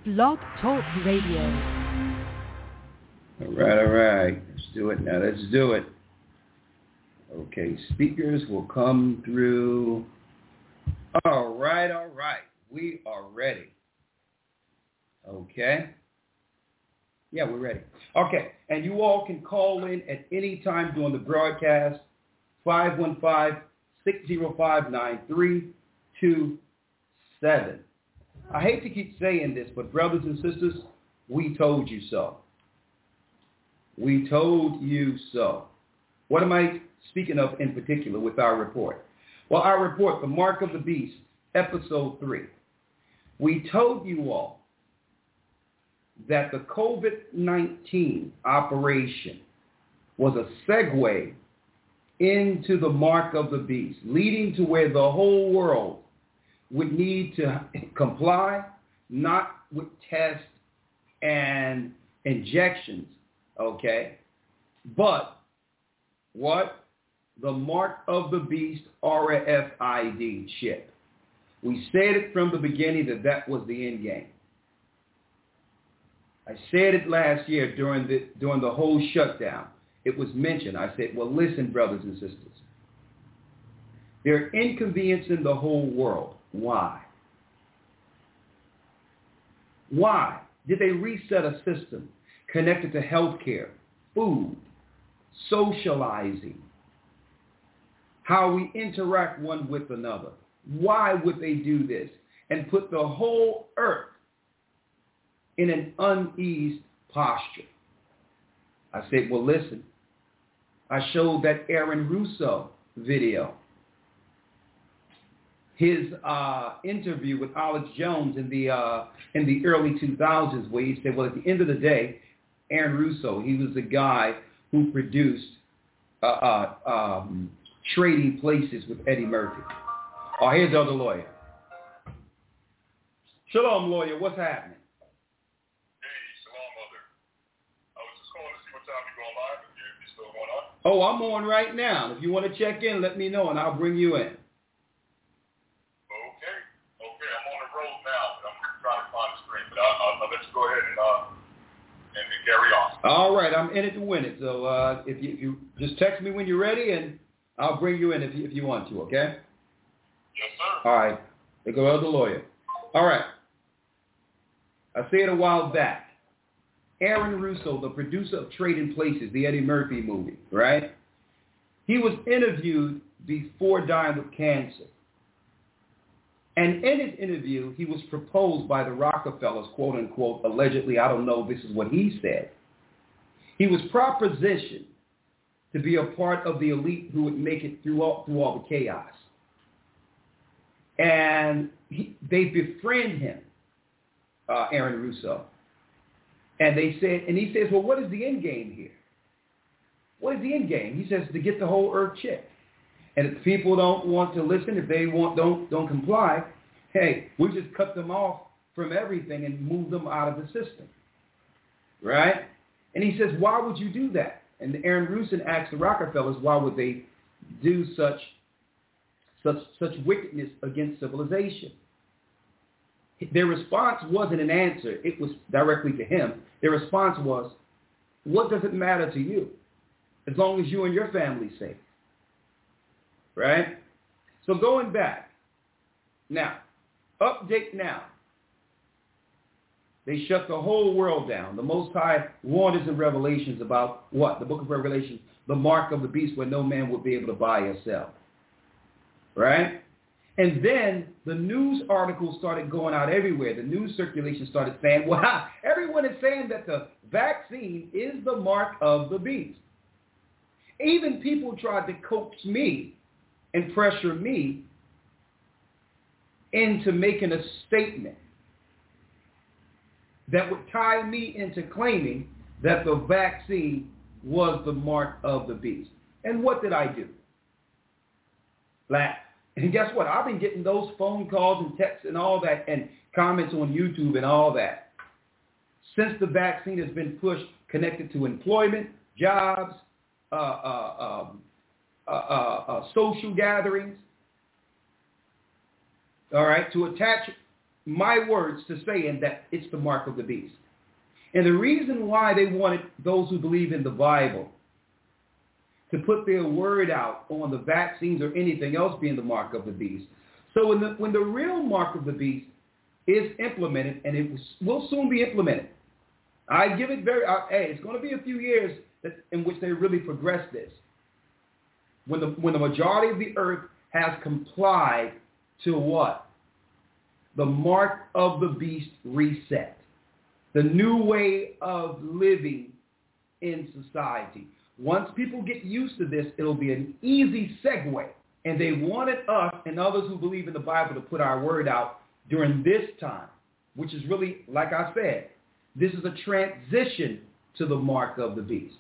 Blog Talk Radio. All right. Let's do it now. Let's do it. Okay, speakers will come through. All right. We are ready. Okay. Yeah, we're ready. Okay, and you all can call in at any time during the broadcast, 515-605-9327. I hate to keep saying this, but brothers and sisters, we told you so. We told you so. What am I speaking of in particular with our report? Well, our report, The Mark of the Beast, Episode 3. We told you all that the COVID-19 operation was a segue into the Mark of the Beast, leading to where the whole world would need to comply, not with tests and injections, okay, but what? The Mark of the Beast RFID chip. We said it from the beginning that was the end game. I said it last year during the whole shutdown. It was mentioned. I said, well, listen, brothers and sisters. They're inconveniencing the whole world. Why? Why? Did they reset a system connected to healthcare, food, socializing, how we interact one with another? Why would they do this and put the whole earth in an uneased posture? I said, well, listen, I showed that Aaron Russo video, his interview with Alex Jones in the early 2000s, where he said, well, at the end of the day, Aaron Russo, he was the guy who produced Trading Places with Eddie Murphy. Oh, here's the other lawyer. Shalom, lawyer. What's happening? Oh, I'm on right now. If you want to check in, let me know, and I'll bring you in. Okay, I'm on the road now, but I'm trying to find the screen, but I'll let you go ahead and carry on. All right, I'm in it to win it. So if you just text me when you're ready, and I'll bring you in if you want to, okay? Yes, sir. All right, there goes the lawyer. All right, I said a while back, Aaron Russo, the producer of Trading Places, the Eddie Murphy movie, right? He was interviewed before dying with cancer. And in his interview, he was proposed by the Rockefellers, quote unquote, allegedly, I don't know, this is what he said. He was propositioned to be a part of the elite who would make it through all the chaos. And they befriend him, Aaron Russo. And they said, and he says, well, what is the end game here? What is the end game? He says, to get the whole earth checked. And if people don't want to listen, if they don't comply, hey, we just cut them off from everything and move them out of the system. Right? And he says, why would you do that? And Aaron Russo asked the Rockefellers, why would they do such wickedness against civilization? Their response wasn't an answer. It was directly to him. Their response was, what does it matter to you as long as you and your family's safe? Right? So going back. Now, update now. They shut the whole world down. The Most High warned us in Revelations about what? The book of Revelation, the mark of the beast where no man would be able to buy or sell. Right? And then the news articles started going out everywhere. The news circulation started saying, wow, everyone is saying that the vaccine is the mark of the beast. Even people tried to coax me and pressure me into making a statement that would tie me into claiming that the vaccine was the mark of the beast. And what did I do? Laugh. And guess what? I've been getting those phone calls and texts and all that and comments on YouTube and all that since the vaccine has been pushed, connected to employment, jobs, social gatherings, all right, to attach my words to saying that it's the mark of the beast. And the reason why they wanted those who believe in the Bible to put their word out on the vaccines or anything else being the mark of the beast. So when the real mark of the beast is implemented, and it will soon be implemented, I give it it's going to be a few years in which they really progress this. When the majority of the earth has complied to what? The mark of the beast reset. The new way of living in society. Once people get used to this, it'll be an easy segue. And they wanted us and others who believe in the Bible to put our word out during this time, which is really, like I said, this is a transition to the mark of the beast.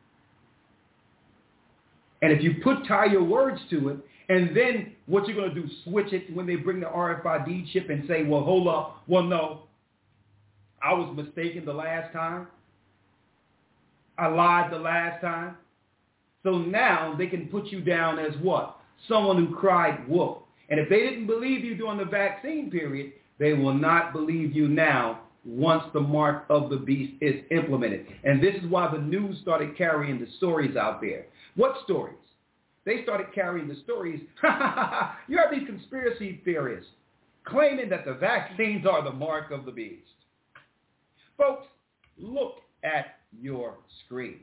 And if you tie your words to it, and then what you're going to do, switch it when they bring the RFID chip and say, well, hold up, well, no, I was mistaken the last time. I lied the last time. So now they can put you down as what? Someone who cried wolf. And if they didn't believe you during the vaccine period, they will not believe you now once the mark of the beast is implemented. And this is why the news started carrying the stories out there. What stories? They started carrying the stories. You have these conspiracy theorists claiming that the vaccines are the mark of the beast. Folks, look at your screen.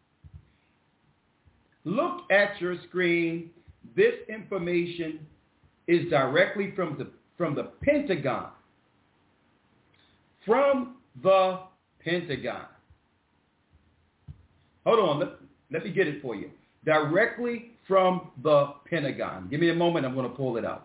Look at your screen. This information is directly from the Pentagon. From the Pentagon. Hold on. Let me get it for you. Directly from the Pentagon. Give me a moment. I'm going to pull it up.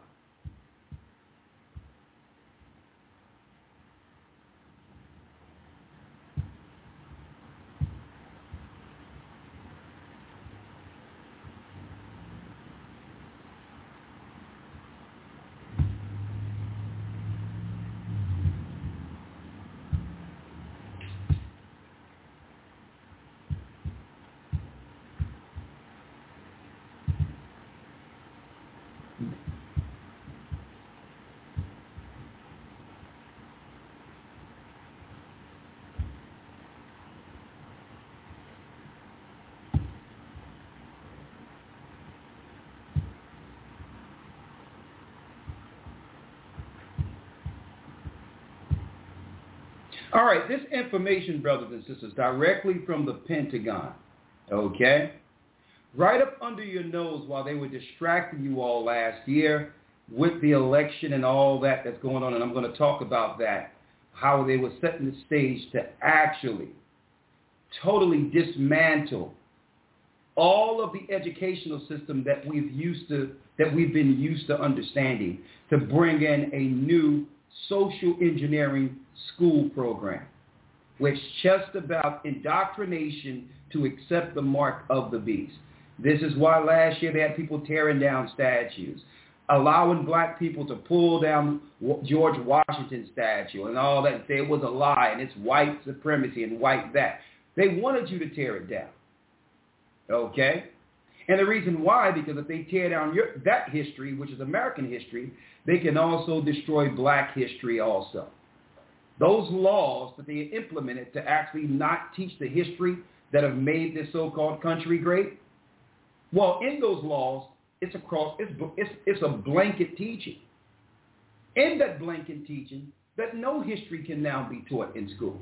All right, this information, brothers and sisters, directly from the Pentagon, okay? Right up under your nose while they were distracting you all last year with the election and all that that's going on, and I'm going to talk about that, how they were setting the stage to actually totally dismantle all of the educational system that we've been used to understanding, to bring in a new social engineering school program, which just about indoctrination to accept the mark of the beast. This is why last year they had people tearing down statues, allowing black people to pull down George Washington's statue and all that, and say it was a lie and it's white supremacy and white that. They wanted you to tear it down. Okay? And the reason why, because if they tear down that history, which is American history, they can also destroy black history also. Those laws that they implemented to actually not teach the history that have made this so-called country great, well, in those laws, it's a blanket teaching. In that blanket teaching, that no history can now be taught in school.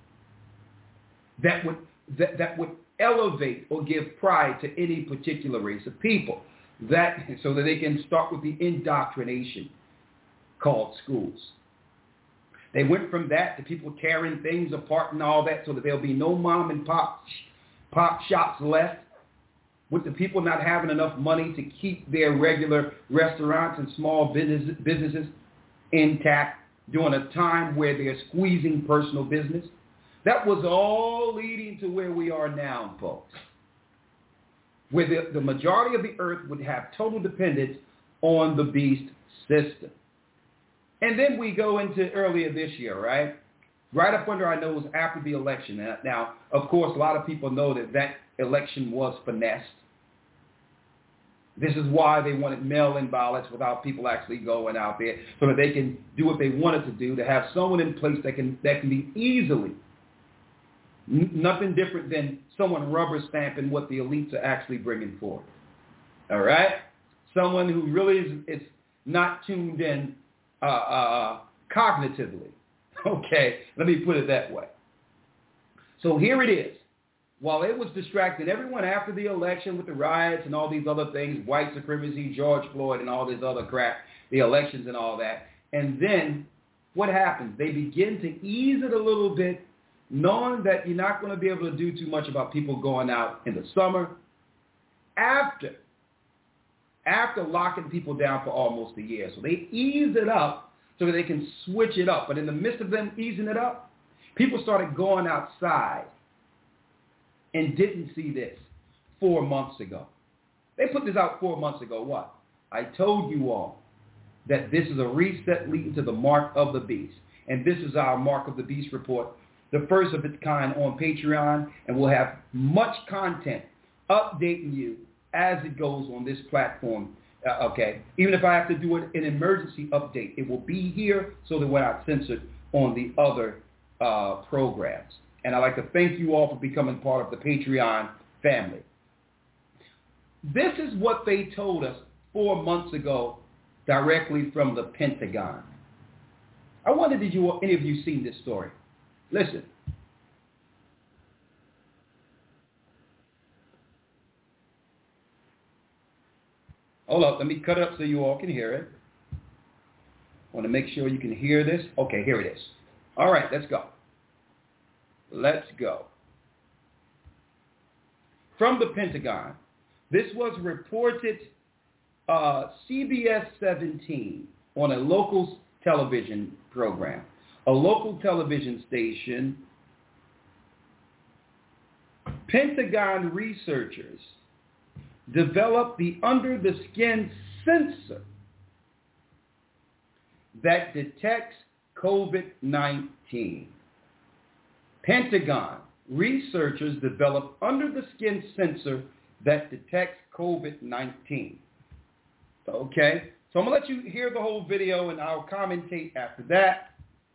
That would elevate or give pride to any particular race of people, so that they can start with the indoctrination called schools. They went from that to people tearing things apart and all that, so that there'll be no mom and pop shops left, with the people not having enough money to keep their regular restaurants and small businesses intact during a time where they're squeezing personal business. That was all leading to where we are now, folks, where the majority of the earth would have total dependence on the beast system. And then we go into earlier this year, right? Right up under our nose after the election. Now, of course, a lot of people know that election was finessed. This is why they wanted mail-in ballots without people actually going out there, so that they can do what they wanted to do, to have someone in place that can be easily, nothing different than someone rubber stamping what the elites are actually bringing forth. All right? Someone who really is not tuned in cognitively. Okay, let me put it that way. So here it is. While it was distracting everyone after the election with the riots and all these other things, white supremacy, George Floyd and all this other crap, the elections and all that, and then what happens? They begin to ease it a little bit, knowing that you're not going to be able to do too much about people going out in the summer after locking people down for almost a year. So they ease it up so that they can switch it up. But in the midst of them easing it up, people started going outside and didn't see this 4 months ago. They put this out 4 months ago. What? I told you all that this is a reset leading to the mark of the beast. And this is our Mark of the Beast report, the first of its kind on Patreon. And we'll have much content updating you as it goes on this platform. Okay? Even if I have to do an emergency update, it will be here so that we're not censored on the other programs. And I'd like to thank you all for becoming part of the Patreon family. This is what they told us 4 months ago directly from the Pentagon. I wonder, any of you seen this story? Listen. Hold up, let me cut it up so you all can hear it. I want to make sure you can hear this. Okay, here it is. All right, let's go. Let's go. From the Pentagon, this was reported CBS 17 on a local television program. A local television station. Pentagon researchers developed the under-the-skin sensor that detects COVID-19. Pentagon researchers developed under-the-skin sensor that detects COVID-19. Okay, so I'm going to let you hear the whole video, and I'll commentate after that.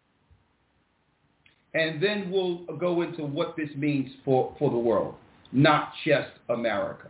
And then we'll go into what this means for the world, not just America.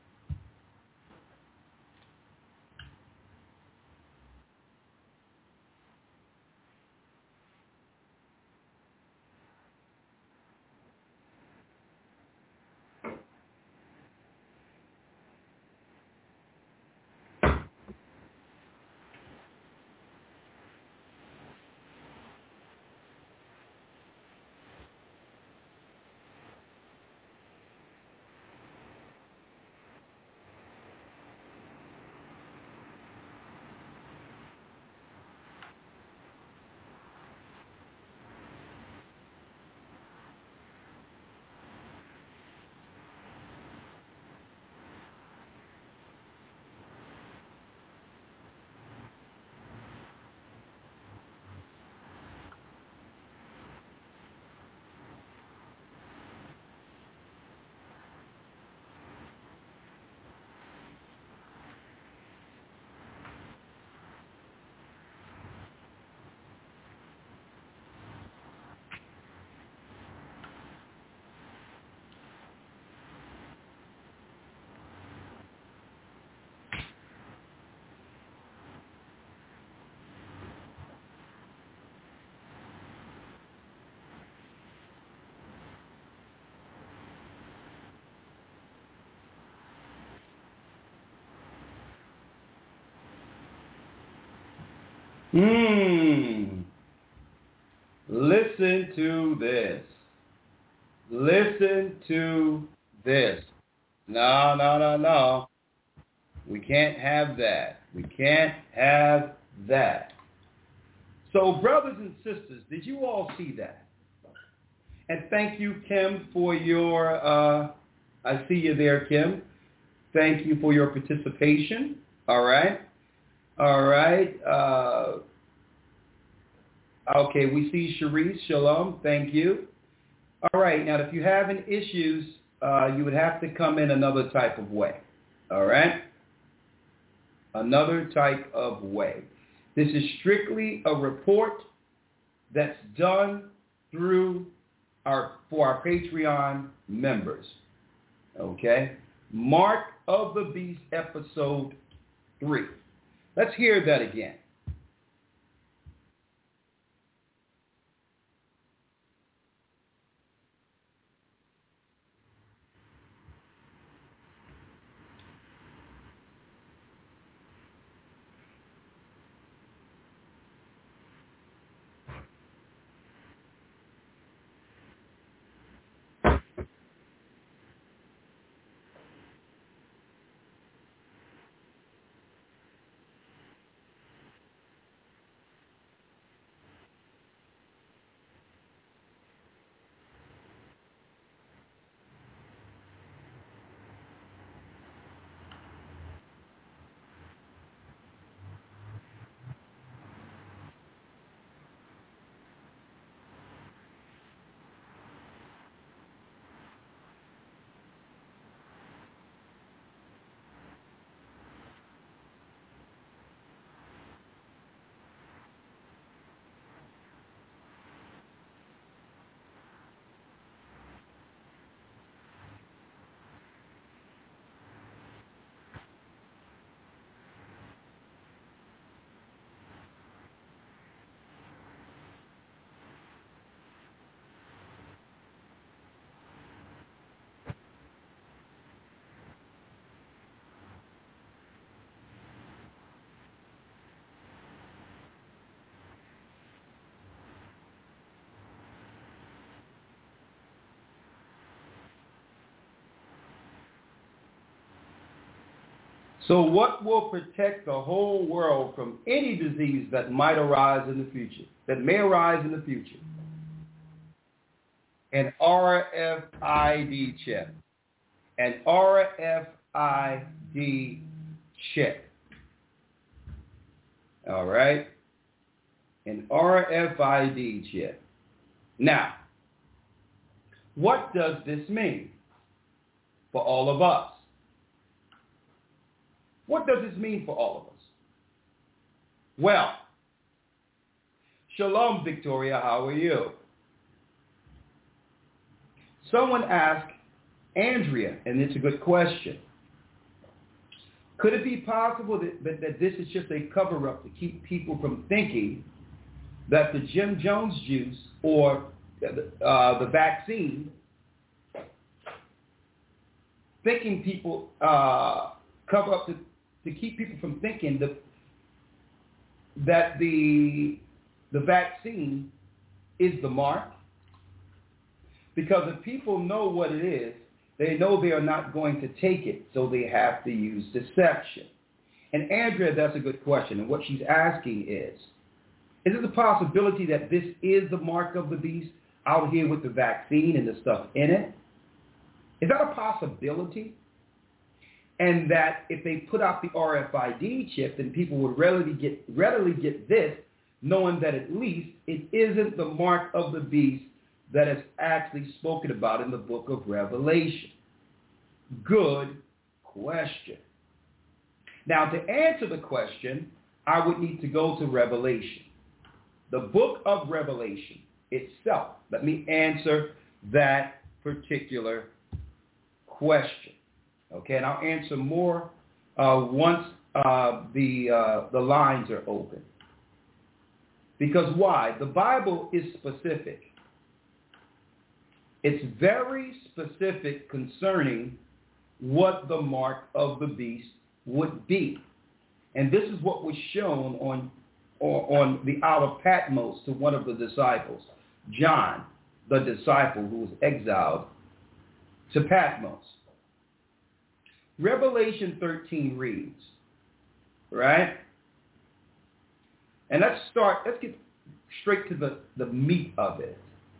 Listen to this. Listen to this. No. We can't have that. We can't have that. So, brothers and sisters, did you all see that? And thank you, Kim, for your, I see you there, Kim. Thank you for your participation. All right. Okay, we see Sharice. Shalom. Thank you. All right. Now, if you have any issues, you would have to come in another type of way. All right. Another type of way. This is strictly a report that's done for our Patreon members. Okay? Mark of the Beast, episode 3. Let's hear that again. So what will protect the whole world from any disease that might arise in the future, that may arise in the future? An RFID chip. An RFID chip. All right? An RFID chip. Now, what does this mean for all of us? What does this mean for all of us? Well, Shalom, Victoria, how are you? Someone asked Andrea, and it's a good question. Could it be possible that this is just a cover-up to keep people from thinking that the Jim Jones juice or the vaccine, thinking people cover up to keep people from thinking that the vaccine is the mark? Because if people know what it is, they know they are not going to take it, so they have to use deception. And Andrea, that's a good question. And what she's asking is it a possibility that this is the mark of the beast out here with the vaccine and the stuff in it? Is that a possibility? And that if they put out the RFID chip, then people would readily get this, knowing that at least it isn't the mark of the beast that is actually spoken about in the book of Revelation. Good question. Now, to answer the question, I would need to go to Revelation. The book of Revelation itself. Let me answer that particular question. Okay, and I'll answer more once the lines are open. Because why? The Bible is specific. It's very specific concerning what the mark of the beast would be. And this is what was shown on the Isle of Patmos to one of the disciples, John, the disciple who was exiled to Patmos. Revelation 13 reads, right? And let's get straight to the meat of it.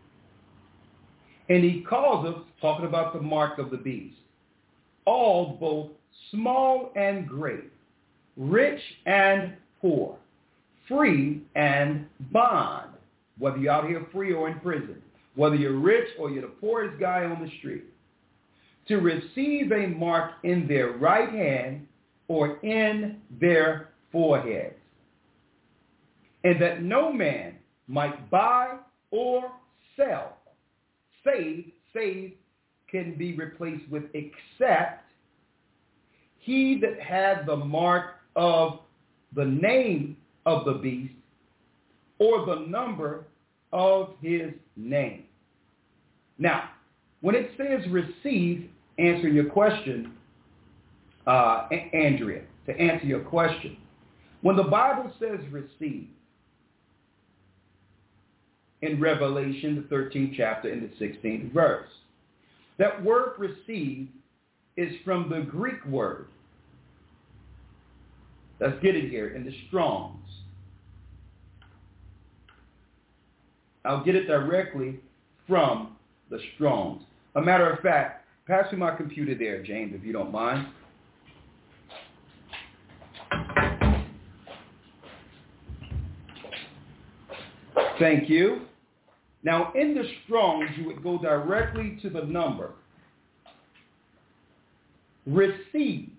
And he calls us, talking about the mark of the beast, all both small and great, rich and poor, free and bond, whether you're out here free or in prison, whether you're rich or you're the poorest guy on the street, to receive a mark in their right hand or in their foreheads, and that no man might buy or sell. Save can be replaced with except he that had the mark of the name of the beast or the number of his name. Now, when it says receive, answering your question, Andrea, to answer your question, when the Bible says receive, in Revelation, the 13th chapter, in the 16th verse, that word receive is from the Greek word. Let's get it here in the Strong's. I'll get it directly from the Strong's. A matter of fact, pass me my computer there, James, if you don't mind. Thank you. Now, in the Strong's, you would go directly to the number. Receive.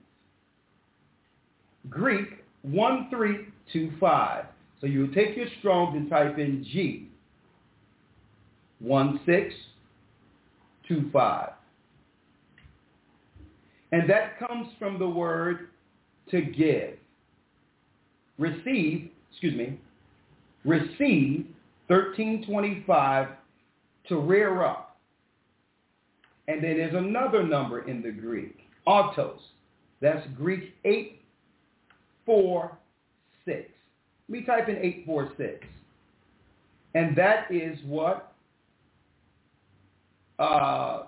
Greek 1325. So you would take your Strong's and type in G 1625. And that comes from the word to give. Receive 1325, to rear up. And then there's another number in the Greek, autos. That's Greek 846. Let me type in 846. And that is what? To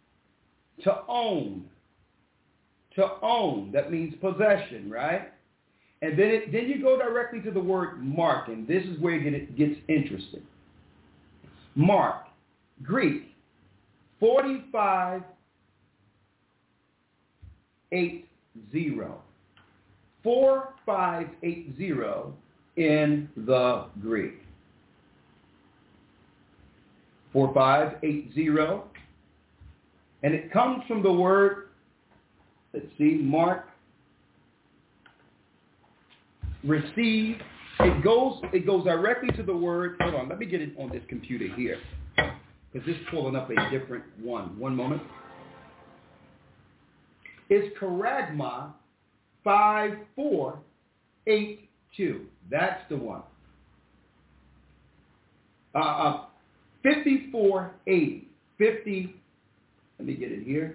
own. To own. That means possession, right? And then you go directly to the word mark, and this is where it gets interesting. Mark, Greek, 4580. 4580 in the Greek. 4580. And it comes from the word, let's see, mark, receive. It goes directly to the word. Hold on, let me get it on this computer here, because this is pulling up a different one. One moment. It's charagma 5482. That's the one. 5480. 50. Let me get it here.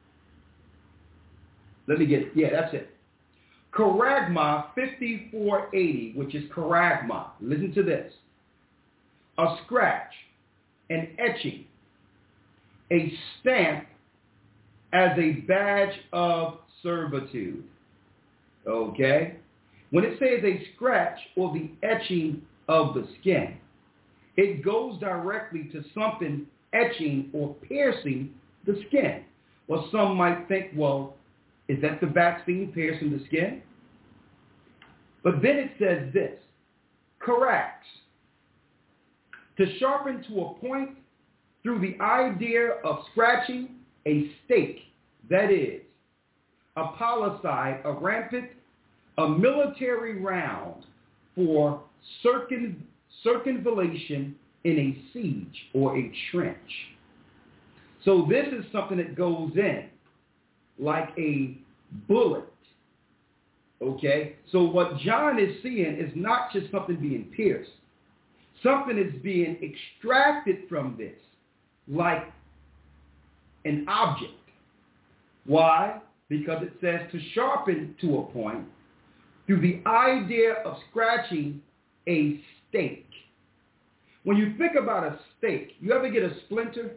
Yeah, that's it. Charagma 5480, which is charagma. Listen to this. A scratch, an etching, a stamp as a badge of servitude. Okay? When it says a scratch or the etching of the skin, it goes directly to something etching or piercing the skin. Well, some might think, well, is that the vaccine piercing the skin? But then it says this, charax, to sharpen to a point through the idea of scratching a stake, that is, a policide, a rampant, a military round for circumvallation in a siege or a trench. So this is something that goes in like a bullet. Okay? So what John is seeing is not just something being pierced. Something is being extracted from this like an object. Why? Because it says to sharpen to a point through the idea of scratching a stake. When you think about a stake, you ever get a splinter?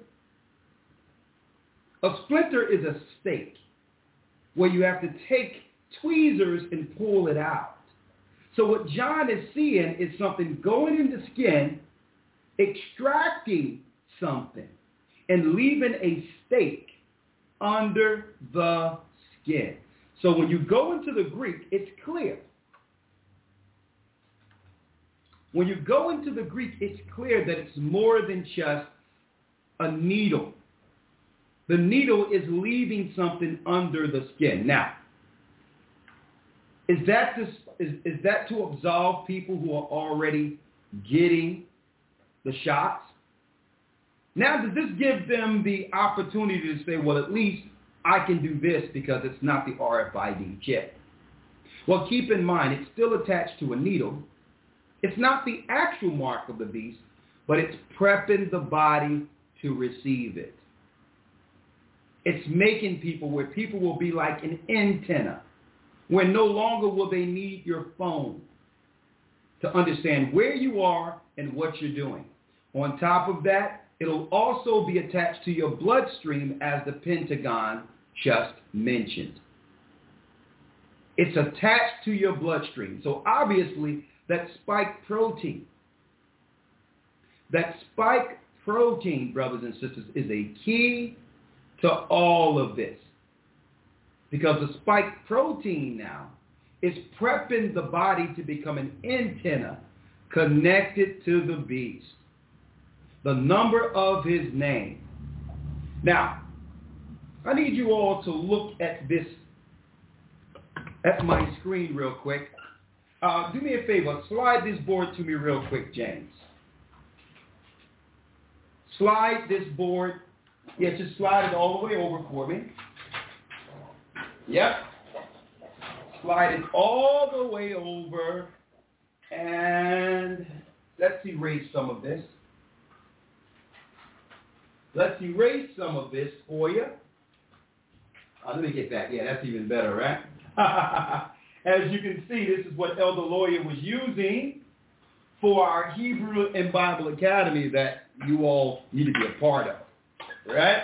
A splinter is a stake where you have to take tweezers and pull it out. So what John is seeing is something going in the skin, extracting something, and leaving a stake under the skin. So when you go into the Greek, it's clear. When you go into the Greek, it's clear that it's more than just a needle. The needle is leaving something under the skin. Now, Is that to absolve people who are already getting the shots? Now, does this give them the opportunity to say, well, at least I can do this because it's not the RFID chip? Well, keep in mind, it's still attached to a needle. It's not the actual mark of the beast, but it's prepping the body to receive it. It's making people where people will be like an antenna, where no longer will they need your phone to understand where you are and what you're doing. On top of that, it'll also be attached to your bloodstream, as the Pentagon just mentioned. It's attached to your bloodstream. So obviously, that spike protein, brothers and sisters, is a key to all of this. Because the spike protein now is prepping the body to become an antenna connected to the beast, the number of his name. Now, I need you all to look at this, at my screen real quick. Do me a favor, slide this board to me real quick, James. Slide this board. Yeah, just slide it all the way over for me. Yep. Slide it all the way over. And let's erase some of this. Let's erase some of this for you. Let me get that. Yeah, that's even better, right? As you can see, this is what Elder Lawyer was using for our Hebrew and Bible Academy that you all need to be a part of, right?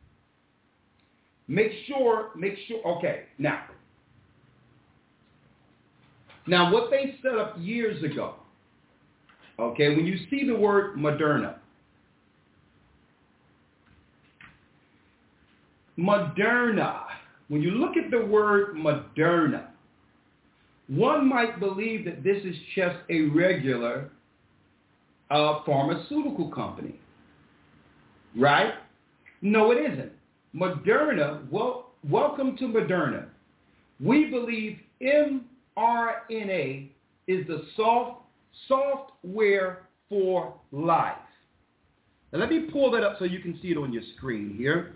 Make sure, okay, now what they set up years ago, okay, when you see the word Moderna, when you look at the word Moderna, one might believe that this is just a regular pharmaceutical company, right? No, it isn't. Moderna, welcome to Moderna. We believe mRNA is the software for life. Now let me pull that up so you can see it on your screen here.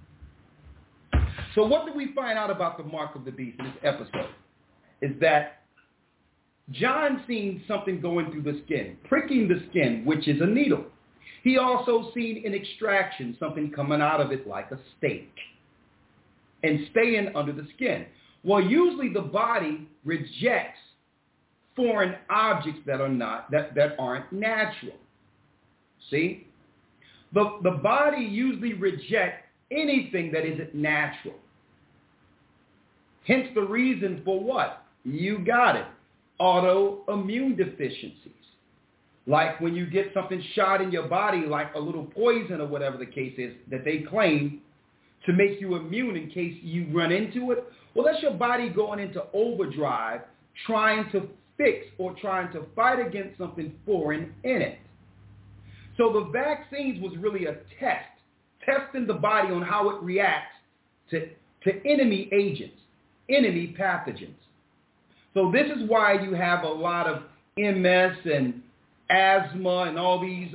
So what did we find out about the mark of the beast in this episode? Is that John seen something going through the skin, pricking the skin, which is a needle. He also seen an extraction, something coming out of it like a stake and staying under the skin. Well, usually the body rejects foreign objects that aren't natural. See? The body usually rejects anything that isn't natural. Hence the reason for what? You got it. Autoimmune deficiencies. Like when you get something shot in your body, like a little poison or whatever the case is, that they claim to make you immune in case you run into it. Well, that's your body going into overdrive, trying to fix or trying to fight against something foreign in it. So the vaccines was really a test, testing the body on how it reacts to enemy agents, enemy pathogens. So this is why you have a lot of MS and asthma and all these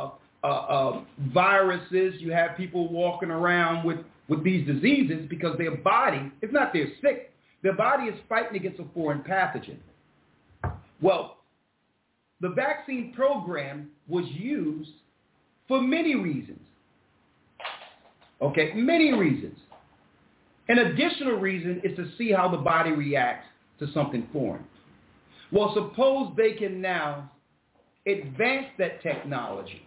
viruses. You have people walking around with these diseases because their body, it's not they're sick, their body is fighting against a foreign pathogen. Well, the vaccine program was used for many reasons. Okay, many reasons. An additional reason is to see how the body reacts to something foreign. Well, suppose they can now advance that technology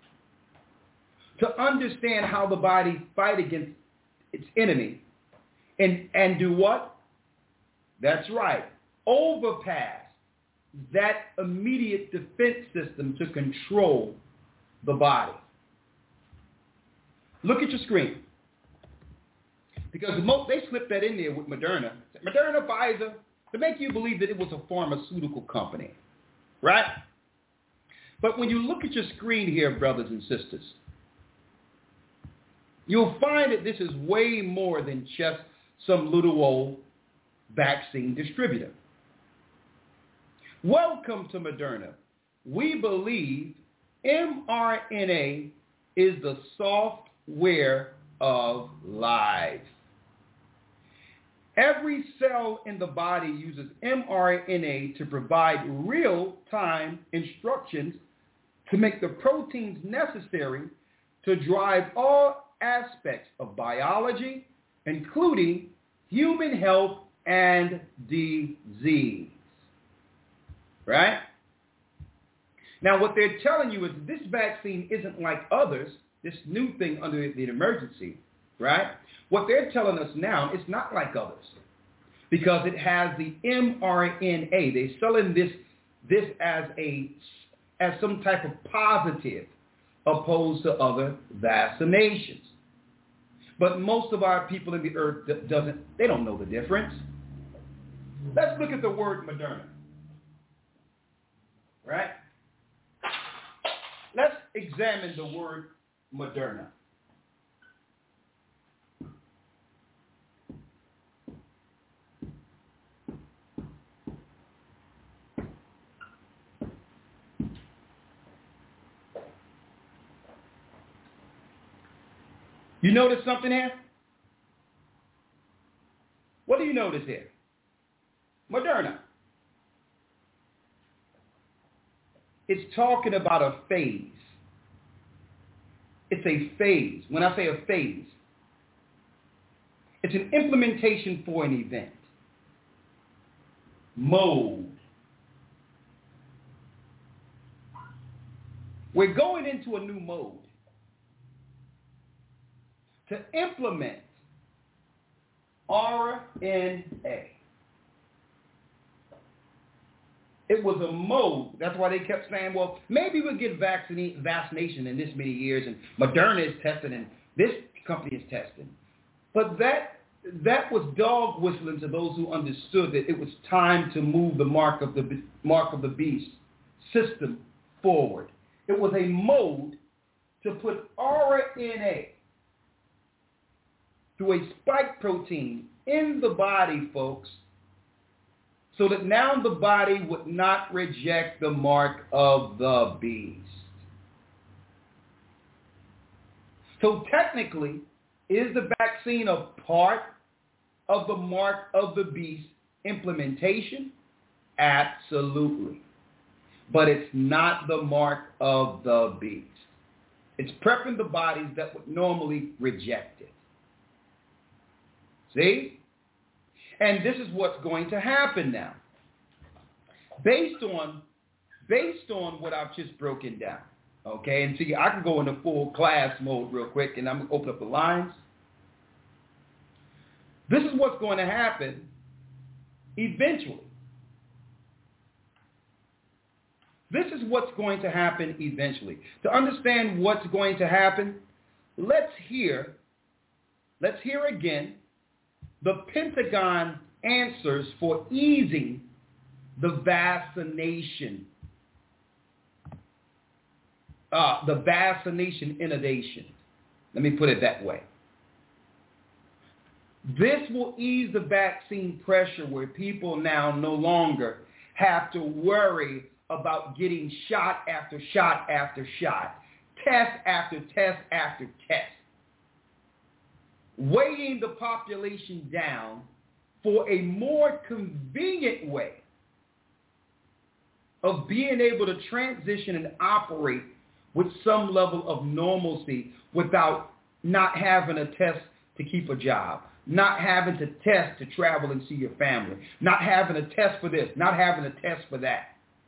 to understand how the body fight against its enemy and do what? That's right. Overpass that immediate defense system to control the body. Look at your screen. Because they slipped that in there with Moderna. Moderna, Pfizer, to make you believe that it was a pharmaceutical company. Right? But when you look at your screen here, brothers and sisters, you'll find that this is way more than just some little old vaccine distributor. Welcome to Moderna. We believe mRNA is the software of life. Every cell in the body uses mRNA to provide real-time instructions to make the proteins necessary to drive all aspects of biology, including human health and disease. Right? Now, what they're telling you is this vaccine isn't like others, this new thing under the emergency, right? What they're telling us now, it's not like others because it has the mRNA. They're selling this as some type of positive opposed to other vaccinations. But most of our people in the earth they don't know the difference. Let's look at the word Moderna. Right? Let's examine the word Moderna. You notice something here? What do you notice here? Moderna. It's talking about a phase. It's a phase. When I say a phase, it's an implementation for an event. Mode. We're going into a new mode. To implement RNA. It was a mode. That's why they kept saying, well, maybe we'll get vaccination in this many years, and Moderna is testing, and this company is testing. But that was dog whistling to those who understood that it was time to move the mark of the beast system forward. It was a mode to put RNA through a spike protein in the body, folks, so that now the body would not reject the mark of the beast. So technically, is the vaccine a part of the mark of the beast implementation? Absolutely. But it's not the mark of the beast. It's prepping the bodies that would normally reject it. See? And this is what's going to happen now. Based on what I've just broken down. Okay, and see, I can go into full class mode real quick, and I'm going to open up the lines. This is what's going to happen eventually. This is what's going to happen eventually. To understand what's going to happen, let's hear again the Pentagon answers for easing the vaccination inundation. Let me put it that way. This will ease the vaccine pressure where people now no longer have to worry about getting shot after shot after shot, test after test after test, weighing the population down for a more convenient way of being able to transition and operate with some level of normalcy without not having a test to keep a job, not having to test to travel and see your family, not having a test for this, not having a test for that.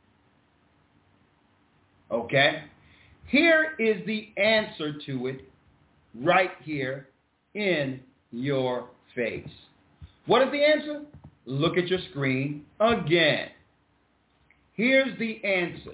Okay? Here is the answer to it right here in your face. What is the answer? Look at your screen again. Here's the answer.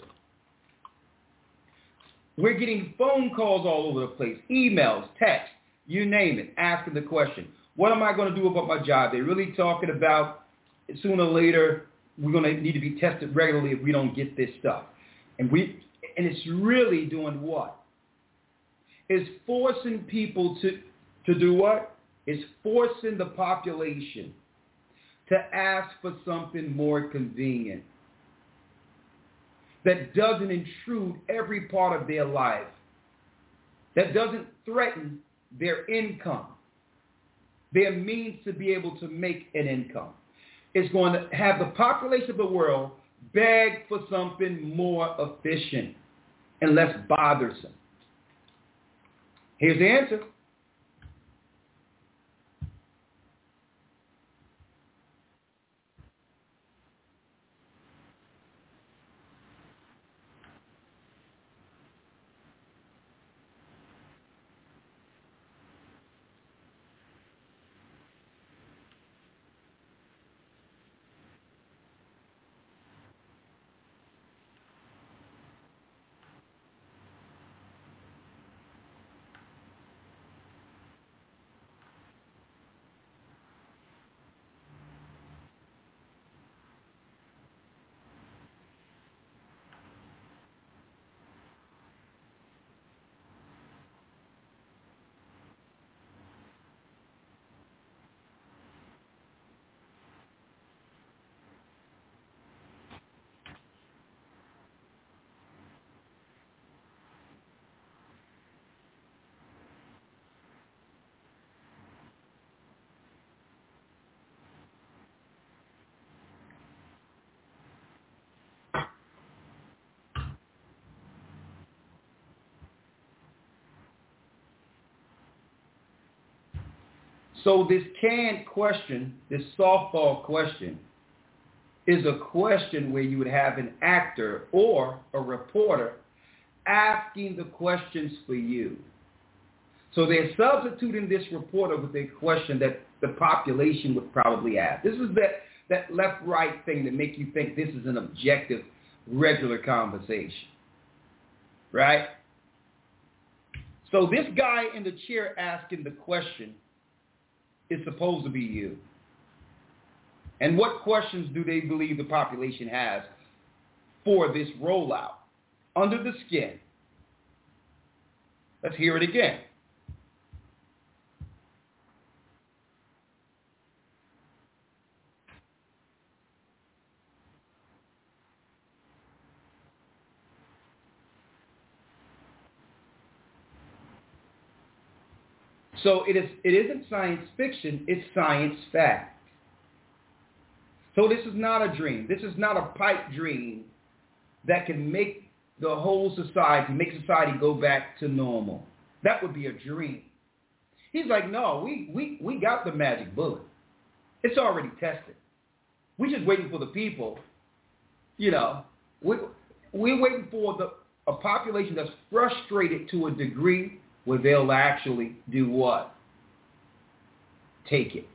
We're getting phone calls all over the place, emails, texts, you name it, asking the question, what am I going to do about my job? They're really talking about sooner or later we're going to need to be tested regularly if we don't get this stuff. And it's really doing what? It's forcing people to do what? It's forcing the population to ask for something more convenient. that doesn't intrude every part of their life, that doesn't threaten their income, their means to be able to make an income. It's going to have the population of the world beg for something more efficient and less bothersome. Here's the answer. So this canned question, this softball question, is a question where you would have an actor or a reporter asking the questions for you. So they're substituting this reporter with a question that the population would probably ask. This is that left-right thing that make you think this is an objective, regular conversation, right? So this guy in the chair asking the question is supposed to be you. And what questions do they believe the population has for this rollout? Under the skin. Let's hear it again. So it isn't science fiction, it's science fact. So this is not a dream. This is not a pipe dream that can make the whole society, make society go back to normal. That would be a dream. He's like, no, we got the magic bullet. It's already tested. We're just waiting for the people, we're waiting for a population that's frustrated to a degree where they'll actually do what? Take it.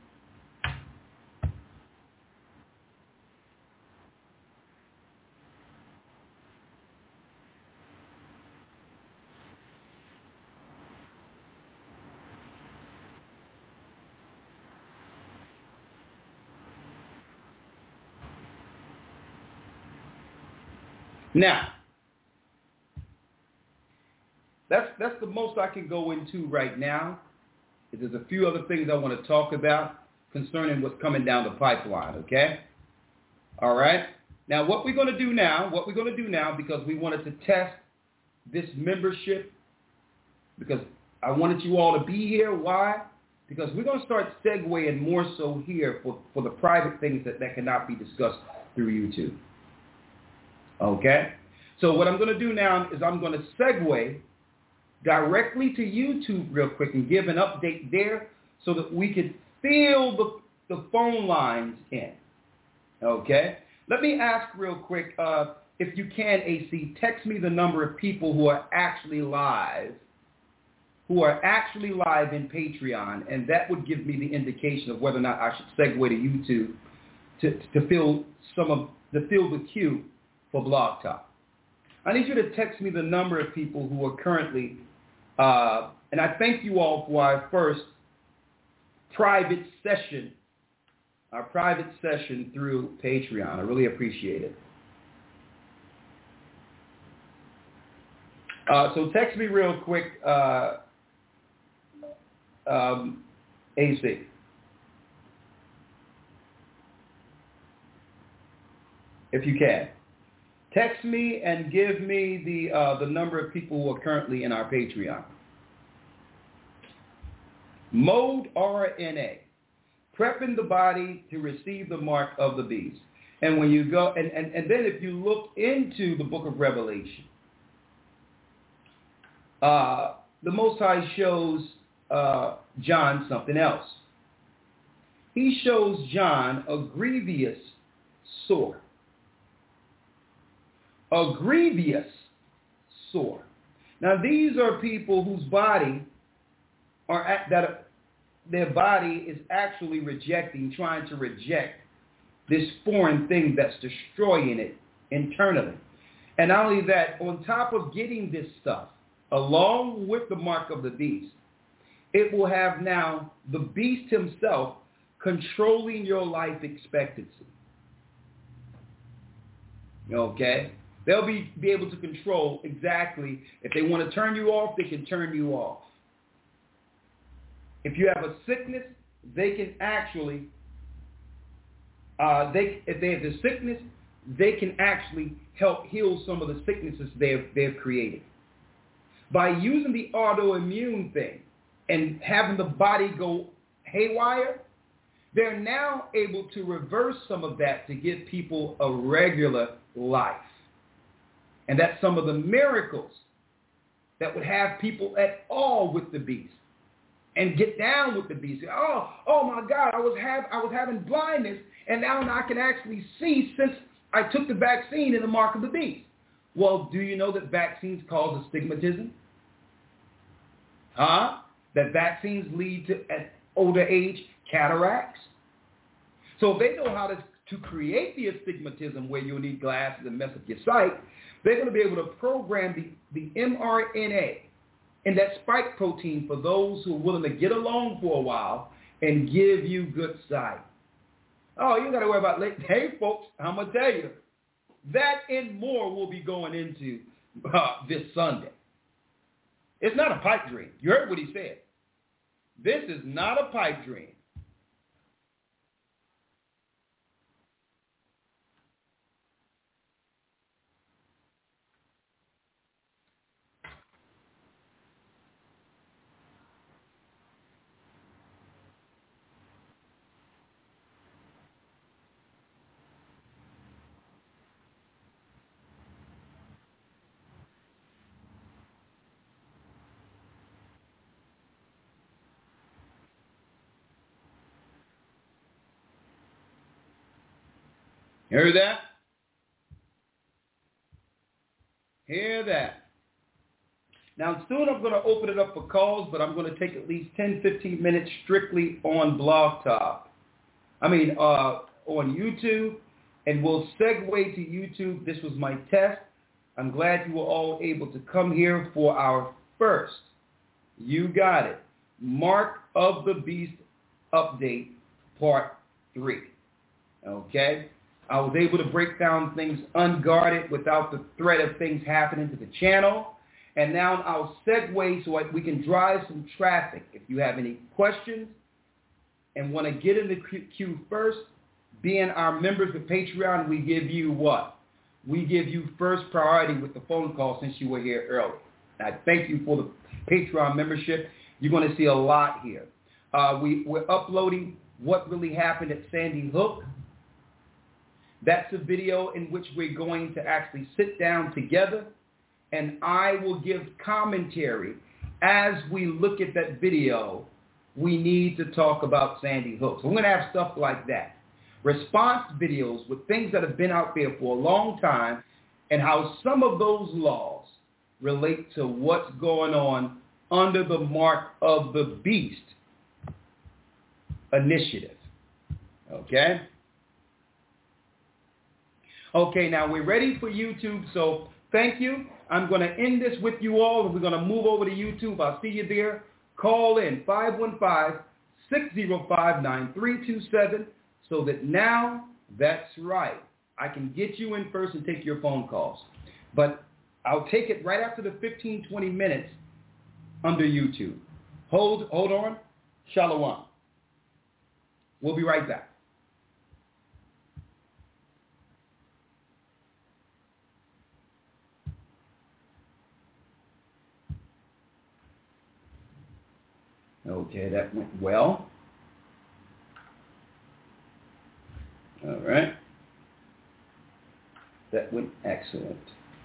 Now, that's the most I can go into right now. There's a few other things I want to talk about concerning what's coming down the pipeline, okay? All right? Now, what we're going to do now, because we wanted to test this membership, because I wanted you all to be here. Why? Because we're going to start segueing more so here for the private things that cannot be discussed through YouTube. Okay? So what I'm going to do now is I'm going to segue directly to YouTube real quick and give an update there so that we can fill the phone lines in. Okay? Let me ask real quick, if you can, AC, text me the number of people who are actually live in Patreon, and that would give me the indication of whether or not I should segue to YouTube to fill the queue for Blog Talk. I need you to text me the number of people who are currently, and I thank you all for our first private session through Patreon. I really appreciate it. So text me real quick, AC. If you can. Text me and give me the number of people who are currently in our Patreon. Mode RNA, prepping the body to receive the mark of the beast. And when you go, and then if you look into the book of Revelation, the Most High shows John something else. He shows John a grievous sore. A grievous sore. Now these are people whose body their body is actually trying to reject this foreign thing that's destroying it internally. And not only that, on top of getting this stuff, along with the mark of the beast, it will have now the beast himself controlling your life expectancy. Okay? They'll be able to control exactly, if they want to turn you off, they can turn you off. If you have a sickness, they can actually, if they have the sickness, they can actually help heal some of the sicknesses they've created. By using the autoimmune thing and having the body go haywire, they're now able to reverse some of that to give people a regular life. And that's some of the miracles that would have people at all with the beast and get down with the beast. Oh my God, I was having blindness, and now I can actually see since I took the vaccine in the mark of the beast. Well, do you know that vaccines cause astigmatism? That vaccines lead to, at older age, cataracts? So if they know how to create the astigmatism where you'll need glasses and mess up your sight, they're going to be able to program the mRNA and that spike protein for those who are willing to get along for a while and give you good sight. Oh, you got to worry about late. Hey, folks, I'm going to tell you, that and more will be going into this Sunday. It's not a pipe dream. You heard what he said. This is not a pipe dream. Hear that? Hear that? Now, soon I'm going to open it up for calls, but I'm going to take at least 10, 15 minutes strictly on Blog Talk. On YouTube, and we'll segue to YouTube. This was my test. I'm glad you were all able to come here for our first, you got it, Mark of the Beast update, part 3. Okay? I was able to break down things unguarded without the threat of things happening to the channel. And now I'll segue so we can drive some traffic. If you have any questions and want to get in the queue first, being our members with Patreon, we give you what? We give you first priority with the phone call since you were here early. I thank you for the Patreon membership. You're going to see a lot here. We're uploading what really happened at Sandy Hook. That's a video in which we're going to actually sit down together, and I will give commentary. As we look at that video, we need to talk about Sandy Hook. So we're going to have stuff like that. Response videos with things that have been out there for a long time and how some of those laws relate to what's going on under the Mark of the Beast initiative. Okay? Okay, now we're ready for YouTube, so thank you. I'm going to end this with you all, and we're going to move over to YouTube. I'll see you there. Call in 515-605-9327 so that now, that's right, I can get you in first and take your phone calls. But I'll take it right after the 15, 20 minutes under YouTube. Hold on. Shalom. We'll be right back. Okay, that went well. All right. That went excellent.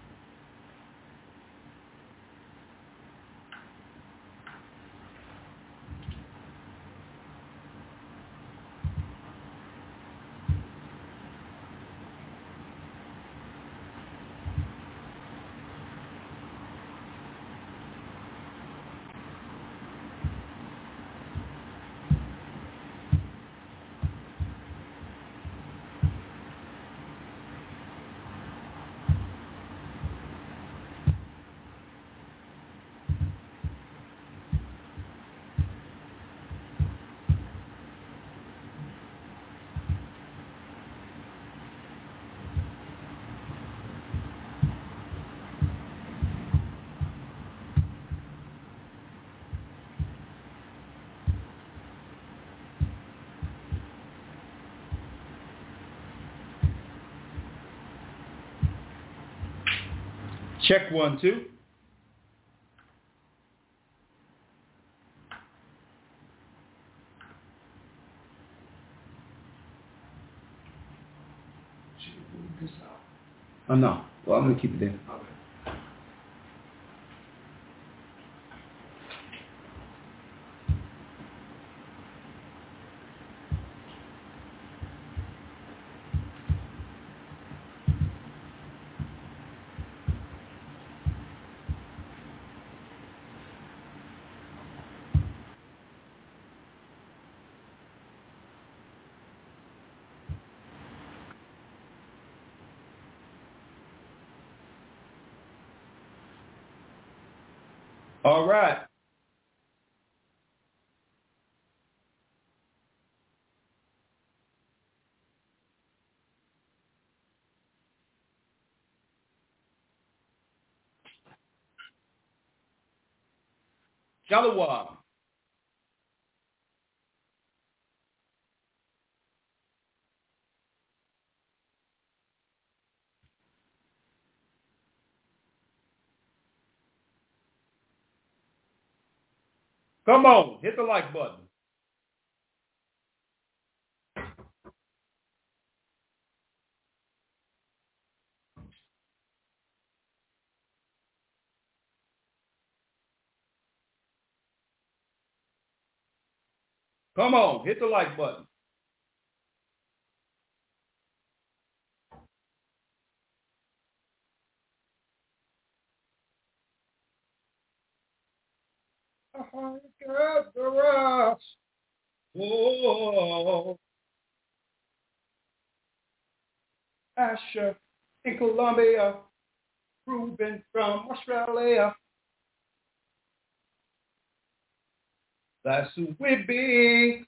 Check 1, 2. Oh, no. Well, I'm going to keep it there. Okay. All right. Shalom. Come on, hit the like button. Come on, hit the like button. I got the rush. Oh, Asher in Colombia, Ruben from Australia. That's who we be.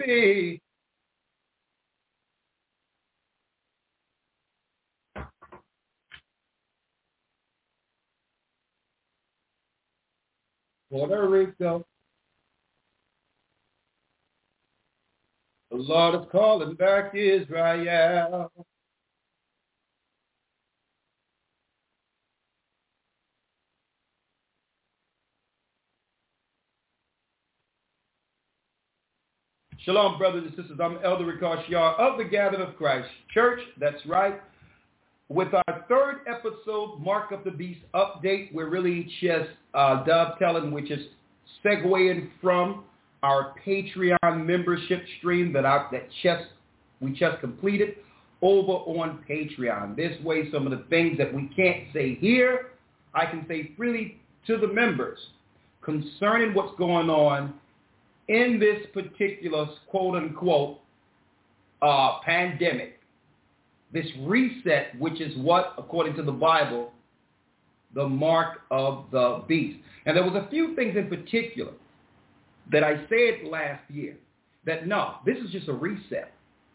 Puerto Rico. The Lord is calling back Israel. Shalom, brothers and sisters. I'm Elder Ricard Shiar of the Gathering of Christ Church. That's right. With our third episode, Mark of the Beast update, we're really just dovetailing, which is segueing from our Patreon membership stream we just completed over on Patreon. This way, some of the things that we can't say here, I can say freely to the members concerning what's going on in this particular quote-unquote pandemic. This reset, which is what, according to the Bible, the mark of the beast. And there was a few things in particular that I said last year that, no, this is just a reset.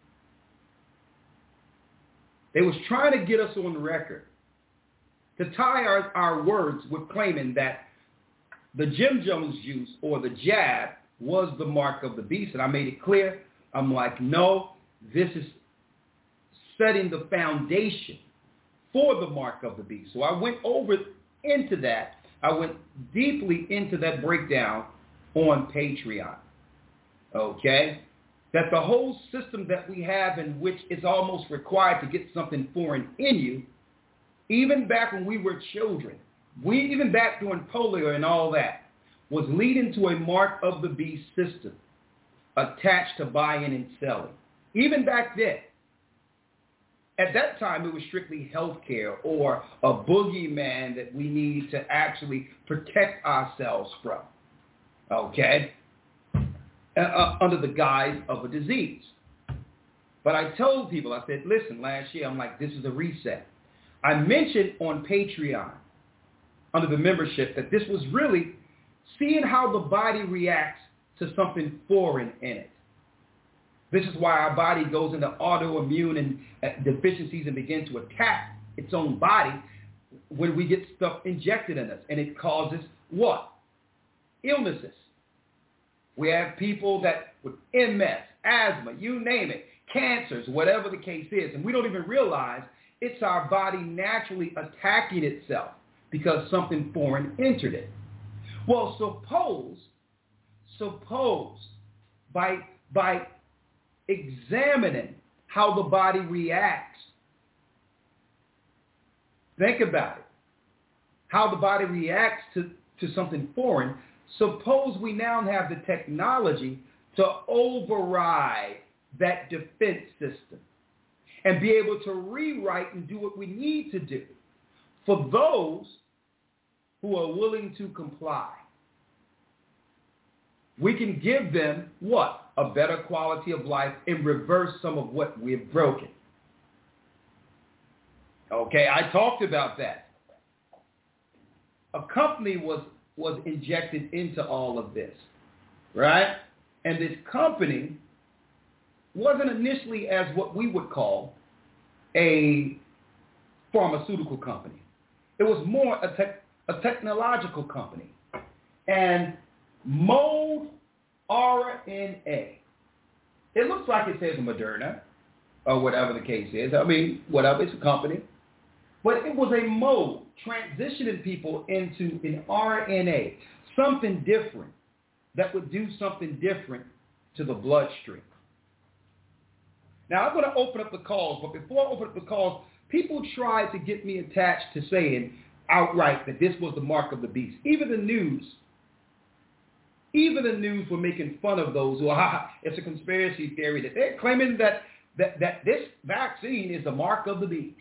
They was trying to get us on record to tie our words with claiming that the Jim Jones juice or the jab was the mark of the beast. And I made it clear. I'm like, no, this is setting the foundation for the mark of the beast. So I went over into that. I went deeply into that breakdown on Patreon, okay? That the whole system that we have in which is almost required to get something foreign in you, even back when we were children, even back during polio and all that, was leading to a mark of the beast system attached to buying and selling. Even back then, at that time, it was strictly healthcare or a boogeyman that we need to actually protect ourselves from, okay, under the guise of a disease. But I told people, I said, listen, last year, I'm like, this is a reset. I mentioned on Patreon, under the membership, that this was really seeing how the body reacts to something foreign in it. This is why our body goes into autoimmune and deficiencies and begins to attack its own body when we get stuff injected in us. And it causes what? Illnesses. We have people that with MS, asthma, you name it, cancers, whatever the case is. And we don't even realize it's our body naturally attacking itself because something foreign entered it. Well, suppose by examining how the body reacts. Think about it. How the body reacts to something foreign. Suppose we now have the technology to override that defense system and be able to rewrite and do what we need to do for those who are willing to comply. We can give them what? A better quality of life and reverse some of what we've broken. Okay, I talked about that. A company was injected into all of this, right? And this company wasn't initially as what we would call a pharmaceutical company. It was more a technological company. And Mold RNA. It looks like it says Moderna or whatever the case is. I mean, whatever, it's a company. But it was a mold transitioning people into an RNA, something different that would do something different to the bloodstream. Now, I'm going to open up the calls, but before I open up the calls, people tried to get me attached to saying outright that this was the mark of the beast. Even the news were making fun of those who are, it's a conspiracy theory, that they're claiming that this vaccine is the mark of the beast.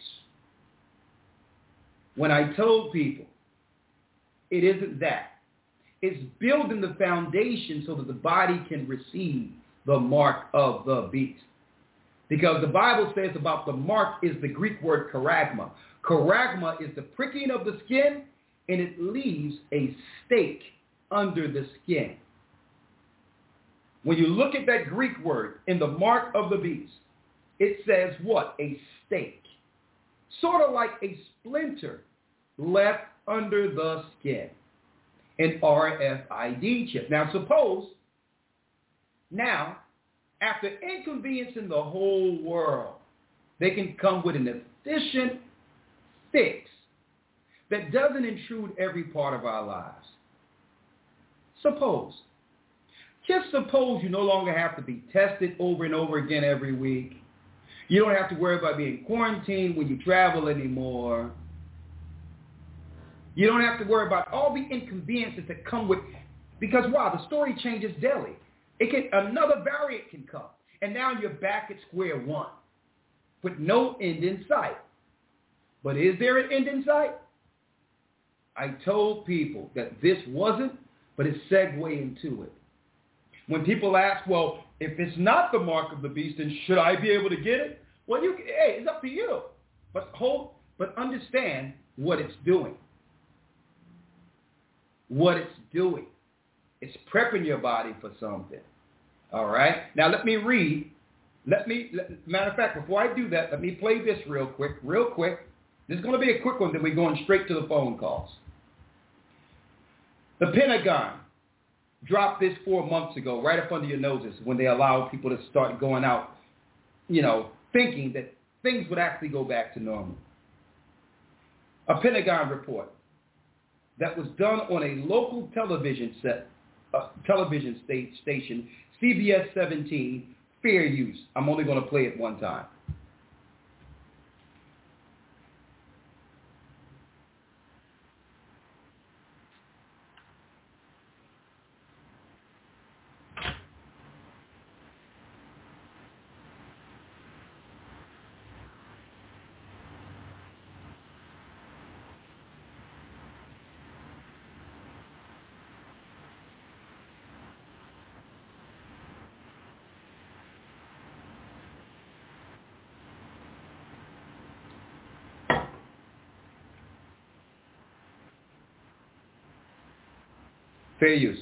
When I told people, it isn't that. It's building the foundation so that the body can receive the mark of the beast. Because the Bible says about the mark is the Greek word charagma. Charagma is the pricking of the skin, and it leaves a stake under the skin. When you look at that Greek word in the mark of the beast, it says what? A stake. Sort of like a splinter left under the skin. An RFID chip. Now suppose, after inconveniencing the whole world, they can come with an efficient fix that doesn't intrude every part of our lives. Just suppose you no longer have to be tested over and over again every week. You don't have to worry about being quarantined when you travel anymore. You don't have to worry about all the inconveniences that come with, because wow, the story changes daily. Another variant can come, and now you're back at square one with no end in sight. But is there an end in sight? I told people that this wasn't, but it's segue into it. When people ask, well, if it's not the mark of the beast, then should I be able to get it? Well, hey, it's up to you. But understand what it's doing. What it's doing. It's prepping your body for something. All right? Now, let me read. Matter of fact, before I do that, let me play this real quick. This is going to be a quick one, then we're going straight to the phone calls. The Pentagon dropped this 4 months ago, right up under your noses, when they allowed people to start going out, thinking that things would actually go back to normal. A Pentagon report that was done on a local television set television station, CBS 17, fair use. I'm only going to play it one time. Fair use.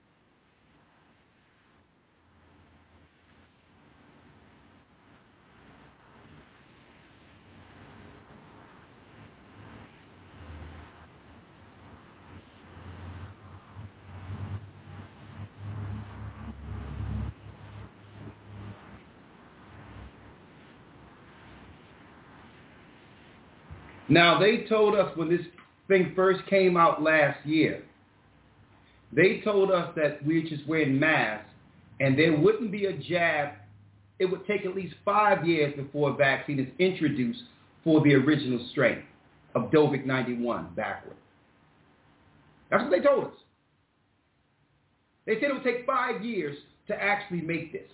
Now, they told us when this thing first came out last year, they told us that we were just wearing masks and there wouldn't be a jab. It would take at least 5 years before a vaccine is introduced for the original strain of Dovik-91 backward. That's what they told us. They said it would take 5 years to actually make this.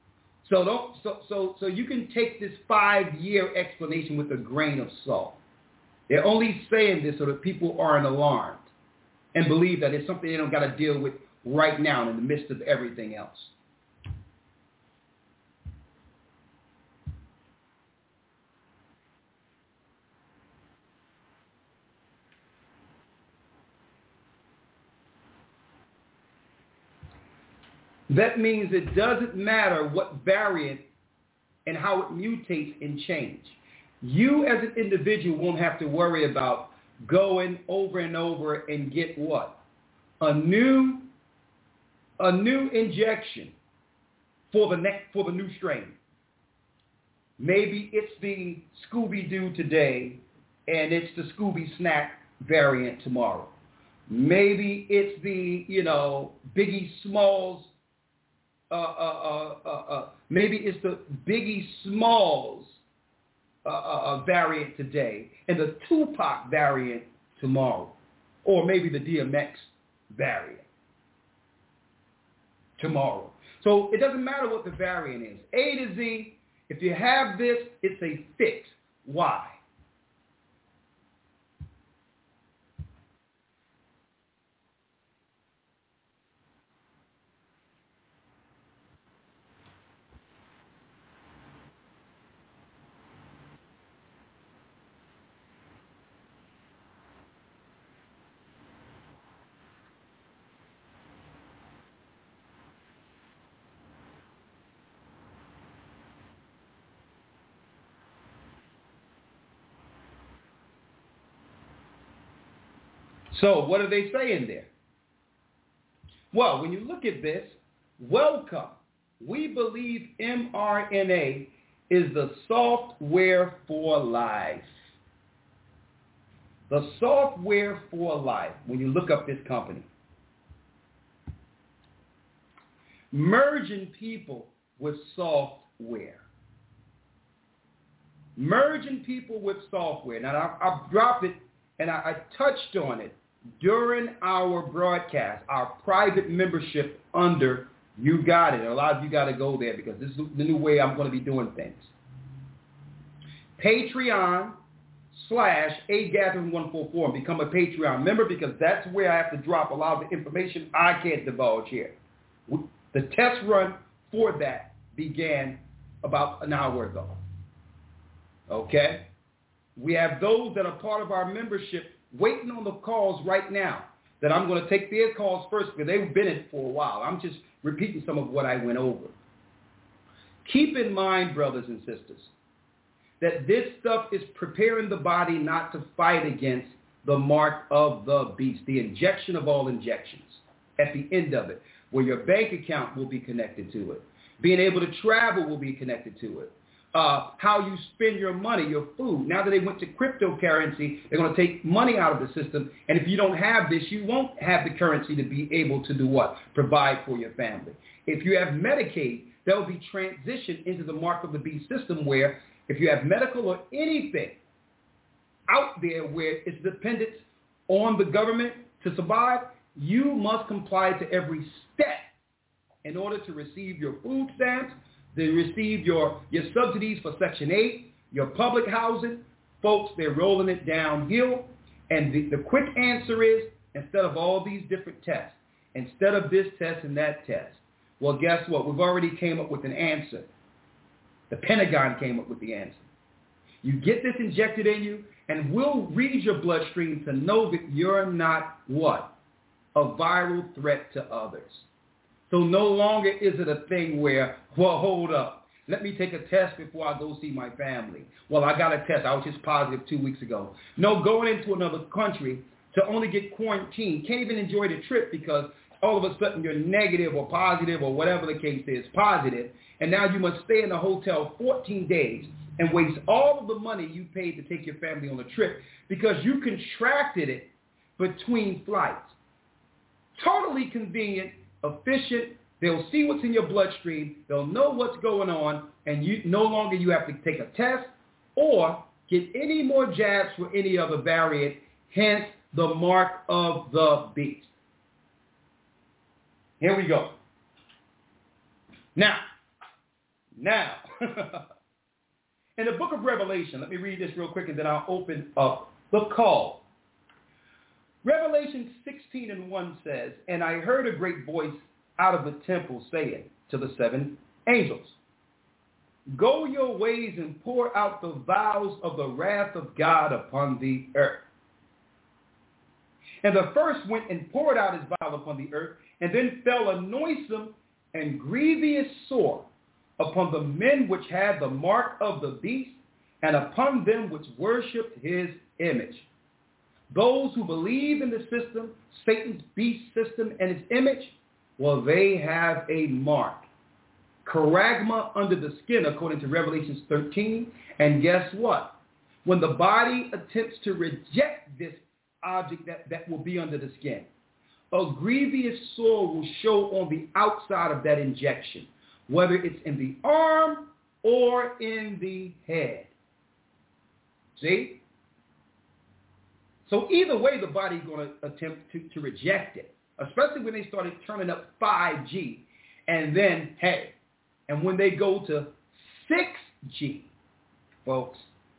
So you can take this 5-year explanation with a grain of salt. They're only saying this so that people aren't alarmed and believe that it's something they don't got to deal with right now in the midst of everything else. That means it doesn't matter what variant and how it mutates and change. You as an individual won't have to worry about going over and over and get what? A new injection for the new strain. Maybe it's the Scooby-Doo today and it's the Scooby Snack variant tomorrow. Maybe it's the, Biggie Smalls maybe it's the Biggie Smalls variant today and the Tupac variant tomorrow, or maybe the DMX variant tomorrow. So it doesn't matter what the variant is. A to Z, if you have this, it's a fix. Why? So what are they saying there? Well, when you look at this, welcome. We believe mRNA is the software for life. The software for life, when you look up this company. Merging people with software. Merging people with software. Now, I've dropped it and I touched on it during our broadcast, our private membership under You Got It. A lot of you got to go there because this is the new way I'm going to be doing things. Patreon/AGathering144 and become a Patreon member because that's where I have to drop a lot of the information I can't divulge here. The test run for that began about an hour ago. Okay? We have those that are part of our membership waiting on the calls right now that I'm going to take their calls first because they've been in it for a while. I'm just repeating some of what I went over. Keep in mind, brothers and sisters, that this stuff is preparing the body not to fight against the mark of the beast, the injection of all injections at the end of it, where your bank account will be connected to it. Being able to travel will be connected to it. how you spend your money, your food. Now that they went to cryptocurrency, they're going to take money out of the system. And if you don't have this, you won't have the currency to be able to do what? Provide for your family. If you have Medicaid, that will be transitioned into the mark of the beast system where if you have medical or anything out there where it's dependent on the government to survive, you must comply to every step in order to receive your food stamps, to receive your subsidies for Section 8, your public housing. Folks, they're rolling it downhill. And the quick answer is, instead of all these different tests, instead of this test and that test, well, guess what? We've already came up with an answer. The Pentagon came up with the answer. You get this injected in you, and we'll read your bloodstream to know that you're not what? A viral threat to others. So no longer is it a thing where, well, hold up. Let me take a test before I go see my family. Well, I got a test. I was just positive 2 weeks ago. No, going into another country to only get quarantined. Can't even enjoy the trip because all of a sudden you're negative or positive or whatever the case is, positive. And now you must stay in the hotel 14 days and waste all of the money you paid to take your family on a trip because you contracted it between flights. Totally convenient, efficient. They'll see what's in your bloodstream. They'll know what's going on, and you no longer you have to take a test or get any more jabs for any other variant, hence the mark of the beast. Here we go. Now, in the book of Revelation, let me read this real quick and then I'll open up the call. Revelation 16:1 says, "And I heard a great voice out of the temple saying to the seven angels, go your ways and pour out the vials of the wrath of God upon the earth. And the first went and poured out his vial upon the earth, and then fell a noisome and grievous sore upon the men which had the mark of the beast, and upon them which worshipped his image. Those who believe in the system, Satan's beast system and its image, well, they have a mark. Charagma under the skin, according to Revelation 13. And guess what? When the body attempts to reject this object that will be under the skin, a grievous sore will show on the outside of that injection, whether it's in the arm or in the head. See? So either way, the body's going to attempt to reject it, especially when they started turning up 5G. And then, hey, and when they go to 6G, folks,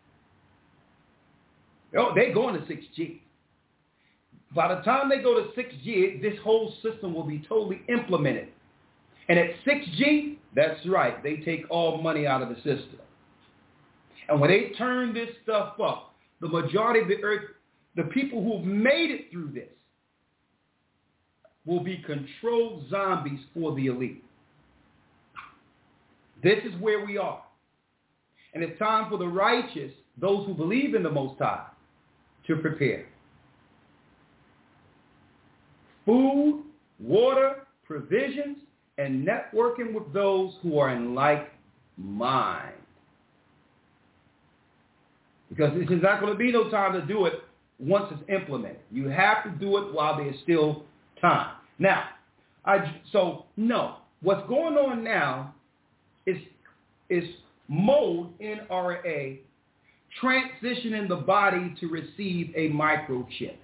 they're going to 6G. By the time they go to 6G, this whole system will be totally implemented. And at 6G, that's right, they take all money out of the system. And when they turn this stuff up, the majority of the earth, the people who have made it through this, will be controlled zombies for the elite. This is where we are. And it's time for the righteous, those who believe in the Most High, to prepare. Food, water, provisions, and networking with those who are in like mind. Because this is not going to be no time to do it once it's implemented. You have to do it while there's still time. Now, what's going on now is mode NRA transitioning the body to receive a microchip.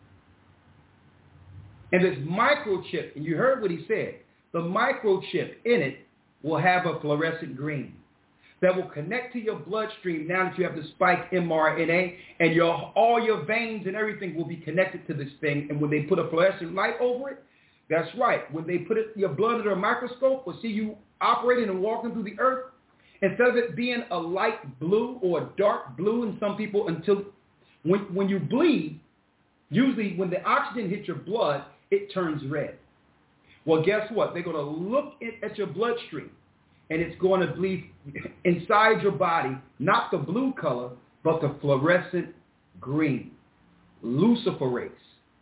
And this microchip, and you heard what he said, the microchip in it will have a fluorescent green that will connect to your bloodstream now that you have the spike mRNA, and all your veins and everything will be connected to this thing. And when they put a fluorescent light over it, that's right. When they put your blood under a microscope or see you operating and walking through the earth, instead of it being a light blue or a dark blue in some people, until when you bleed, usually when the oxygen hits your blood, it turns red. Well, guess what? They're going to look at your bloodstream, and it's going to bleed inside your body, not the blue color, but the fluorescent green, luciferase.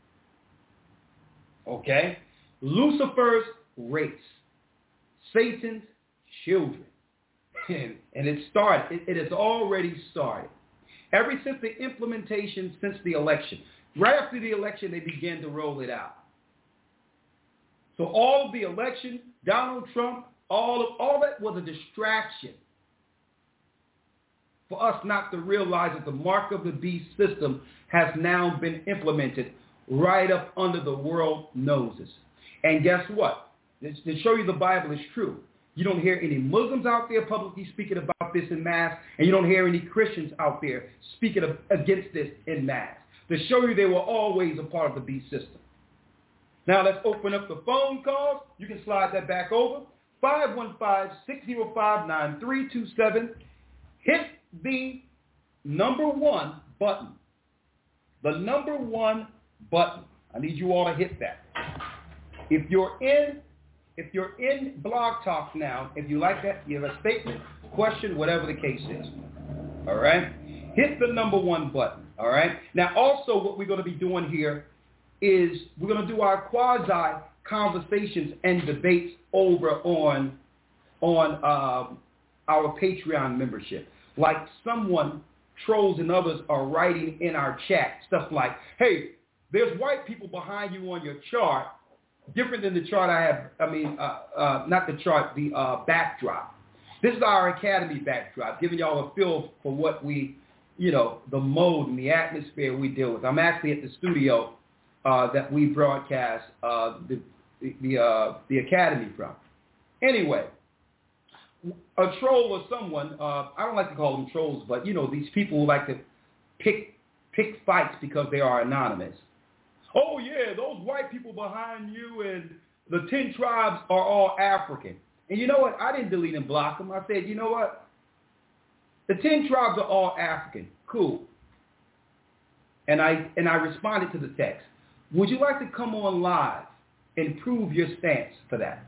Okay? Lucifer's race, Satan's children. And it started. It has already started. Ever since the implementation, since the election. Right after the election, they began to roll it out. So all of the election, Donald Trump, all that was a distraction for us not to realize that the mark of the beast system has now been implemented right up under the world's noses. And guess what? To show you the Bible is true. You don't hear any Muslims out there publicly speaking about this in mass, and you don't hear any Christians out there speaking against this in mass. To show you they were always a part of the beast system. Now let's open up the phone calls. You can slide that back over. 515-605-9327. Hit the number 1 button. The number 1 button. I need you all to hit that. If you're in Blog Talk now, if you like that, you have a statement, question, whatever the case is. All right? Hit the number 1 button. All right? Now, also what we're going to be doing here is we're going to do our quasi conversations and debates over on our Patreon membership. Like someone, trolls and others are writing in our chat stuff like, hey, there's white people behind you on your chart, different than the chart I have, not the chart, the backdrop. This is our Academy backdrop, giving y'all a feel for what we, the mode and the atmosphere we deal with. I'm actually at the studio that we broadcast the Academy from. Anyway, a troll or someone, I don't like to call them trolls, but these people who like to pick fights because they are anonymous. Oh yeah, those white people behind you and the 10 tribes are all African. And you know what? I didn't delete and block them. I said, you know what? The 10 tribes are all African. Cool. And I responded to the text. Would you like to come on live and prove your stance for that?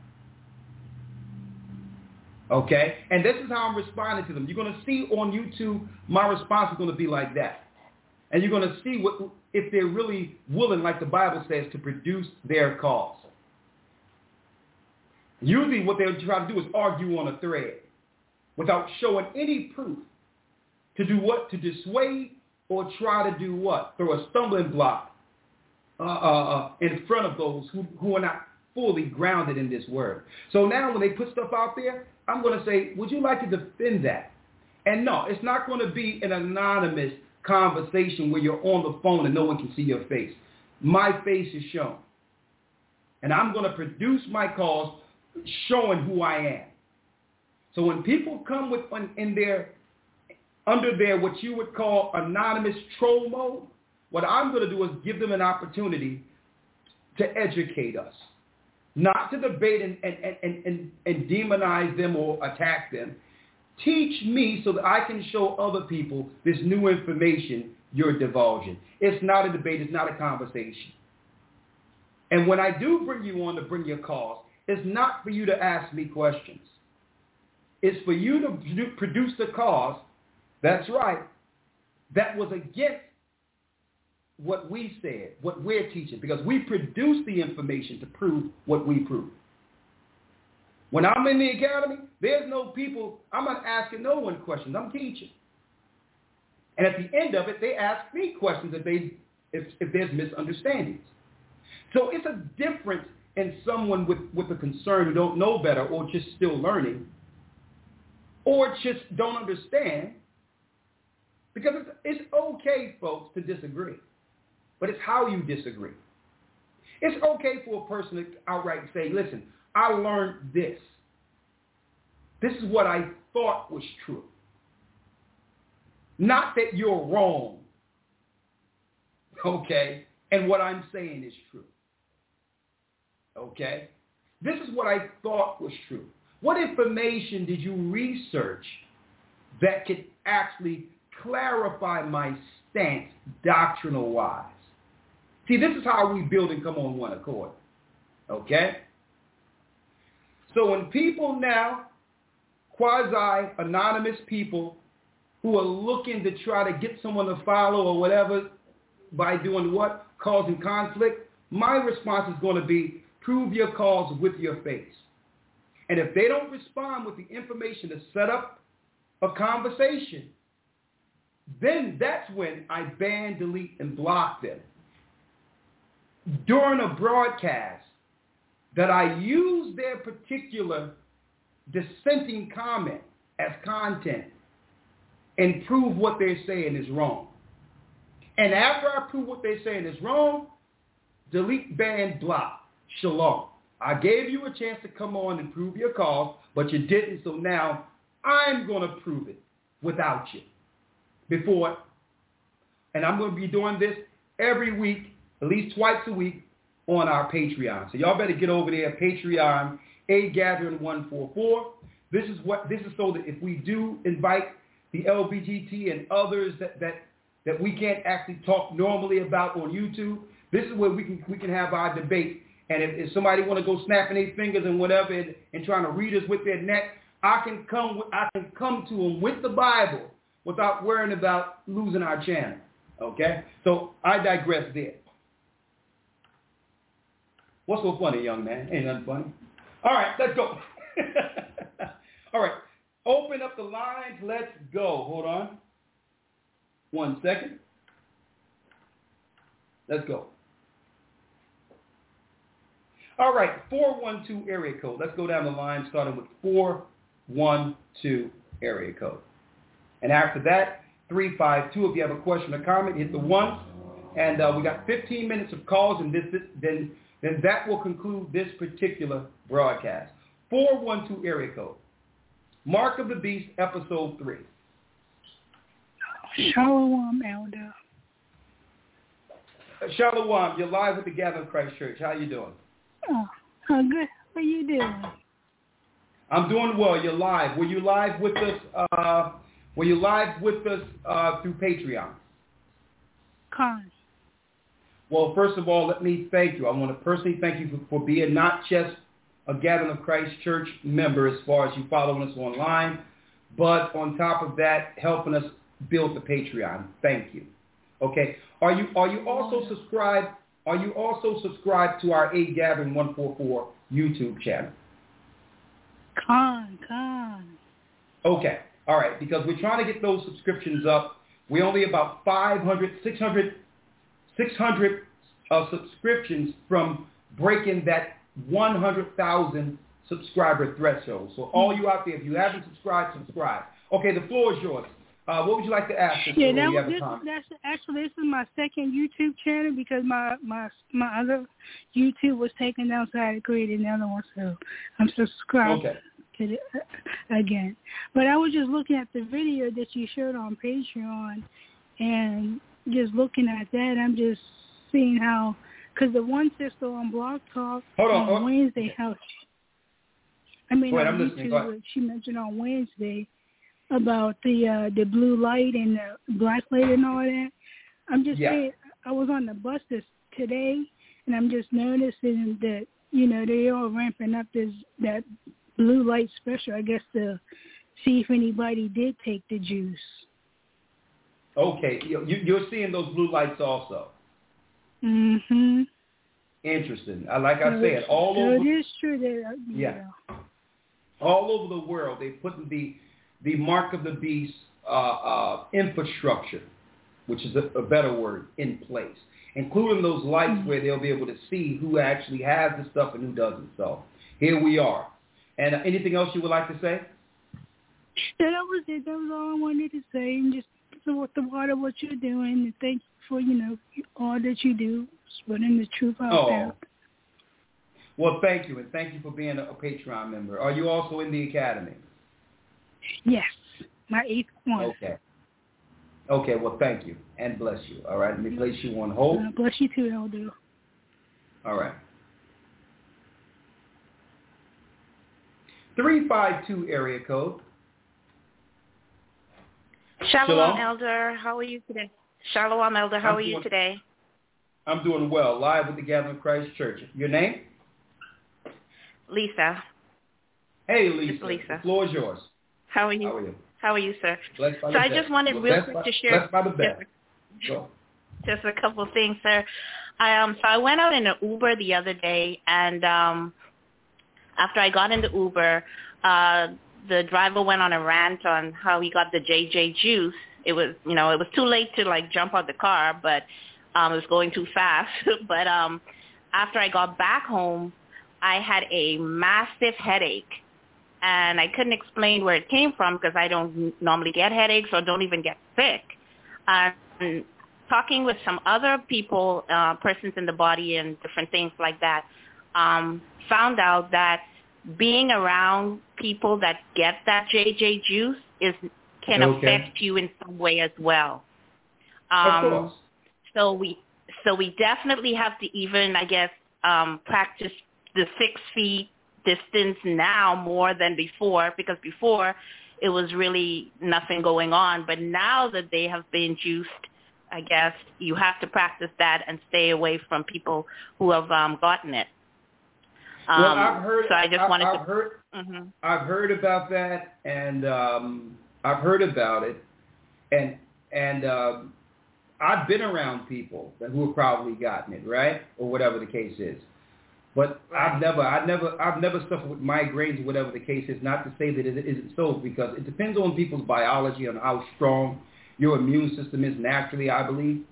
Okay? And this is how I'm responding to them. You're going to see on YouTube, my response is going to be like that. And you're going to see if they're really willing, like the Bible says, to produce their cause. Usually what they're trying to do is argue on a thread without showing any proof. To do what? To dissuade or try to do what? Throw a stumbling block in front of those who are not fully grounded in this word. So now when they put stuff out there, I'm going to say, would you like to defend that? And no, it's not going to be an anonymous conversation where you're on the phone and no one can see your face. My face is shown. And I'm going to produce my cause showing who I am. So when people come with under their what you would call anonymous troll mode, what I'm going to do is give them an opportunity to educate us, not to debate and demonize them or attack them. Teach me so that I can show other people this new information you're divulging. It's not a debate. It's not a conversation. And when I do bring you on to bring your cause, it's not for you to ask me questions. It's for you to produce the cause, that's right, that was against what we said, what we're teaching, because we produce the information to prove what we prove. When I'm in the academy, there's no people, I'm not asking no one questions, I'm teaching. And at the end of it, they ask me questions if there's misunderstandings. So it's a difference in someone with a concern who don't know better or just still learning or just don't understand, because it's okay, folks, to disagree. But it's how you disagree. It's okay for a person to outright say, listen, I learned this. This is what I thought was true. Not that you're wrong. Okay? And what I'm saying is true. Okay? This is what I thought was true. What information did you research that could actually clarify my stance doctrinal-wise? See, this is how we build and come on one accord. Okay? So when people now, quasi-anonymous people who are looking to try to get someone to follow or whatever by doing what? Causing conflict, my response is going to be, prove your cause with your face. And if they don't respond with the information to set up a conversation, then that's when I ban, delete, and block them. During a broadcast that I use their particular dissenting comment as content and prove what they're saying is wrong. And after I prove what they're saying is wrong, delete, ban, block. Shalom. I gave you a chance to come on and prove your cause, but you didn't, so now I'm going to prove it without you. And I'm going to be doing this every week, at least twice a week, on our Patreon. So y'all better get over there, Patreon, A Gathering 144. This is so that if we do invite the LGBT and others that we can't actually talk normally about on YouTube, this is where we can have our debate. And if somebody want to go snapping their fingers and whatever and trying to read us with their neck, I can come to them with the Bible without worrying about losing our channel. Okay? So I digress there. What's so funny, young man? Ain't nothing funny. All right, let's go. All right. Open up the lines. Let's go. Hold on. 1 second. Let's go. All right, 412 area code. Let's go down the line starting with 412 area code. And after that, 352. If you have a question or comment, hit the 1. And we got 15 minutes of calls, and then that will conclude this particular broadcast. 412 area code. Mark of the Beast, episode 3. Shalom, Elder. Shalom, you're live with the Gathering Christ Church. How you doing? Oh, good. What are you doing? I'm doing well. You're live. Were you live with us? Through Patreon? Con. Well, first of all, let me thank you. I want to personally thank you for being not just a Gathering of Christ Church member as far as you following us online, but on top of that, helping us build the Patreon. Thank you. Okay. Are you also subscribed? Are you also subscribed to our A Gathering 144 YouTube channel? Con. Okay. All right. Because we're trying to get those subscriptions up. We're only about 600 subscriptions from breaking that 100,000 subscriber threshold. So all you out there, if you haven't subscribed, subscribe. Okay, the floor is yours. What would you like to ask? This is my second YouTube channel because my other YouTube was taken down, so I had to create another one. So I'm subscribed to it again. But I was just looking at the video that you showed on Patreon, and just looking at that, I'm just seeing how, because the one sister on Blog Talk on Wednesday, on YouTube, she mentioned on Wednesday about the blue light and the black light and all that. I'm just saying, I was on the bus today, and I'm just noticing that, they all ramping up that blue light special, I guess, to see if anybody did take the juice. Okay. You're seeing those blue lights also. Mm-hmm. Interesting. Like I said, all over. It is true that, all over the world, they put the Mark of the Beast infrastructure, which is a better word, in place, including those lights where they'll be able to see who actually has the stuff and who doesn't. So here we are. And anything else you would like to say? Yeah, that was it. That was all I wanted to say. And just support what you're doing. And thank you for, all that you do, spreading the truth out there. Well, thank you. And thank you for being a Patreon member. Are you also in the Academy? Yes, my 8th one. Okay, well, thank you, and bless you. All right, let me place you on hold. Bless you too, Elder. All right. 352 area code. Shalom, Elder. How are you today? Shalom, Elder. How are you today? I'm doing well, live with the Gathering Christ Church. Your name? Lisa. Hey, Lisa. It's Lisa. The floor is yours. How are you? How are you, sir? Blessed by so I just wanted real quick to share just a couple of things, sir. So I went out in an Uber the other day, and after I got in the Uber, the driver went on a rant on how he got the JJ juice. It was, it was too late to like jump out the car, but it was going too fast. But after I got back home, I had a massive headache, and I couldn't explain where it came from because I don't normally get headaches or don't even get sick. And talking with some other people, persons in the body and different things like that, found out that being around people that get that JJ juice can affect you in some way as well. Of course. So we definitely have to even, I guess, practice the 6 feet distance now more than before, because before it was really nothing going on. But now that they have been juiced, I guess you have to practice that and stay away from people who have gotten it. Well, I've heard. So I just wanted I've heard. Mm-hmm. I've heard about that, and I've heard about it, and I've been around people who have probably gotten it, right, or whatever the case is. But right. I've never suffered with migraines or whatever the case is. Not to say that it isn't so, because it depends on people's biology and how strong your immune system is naturally, I believe.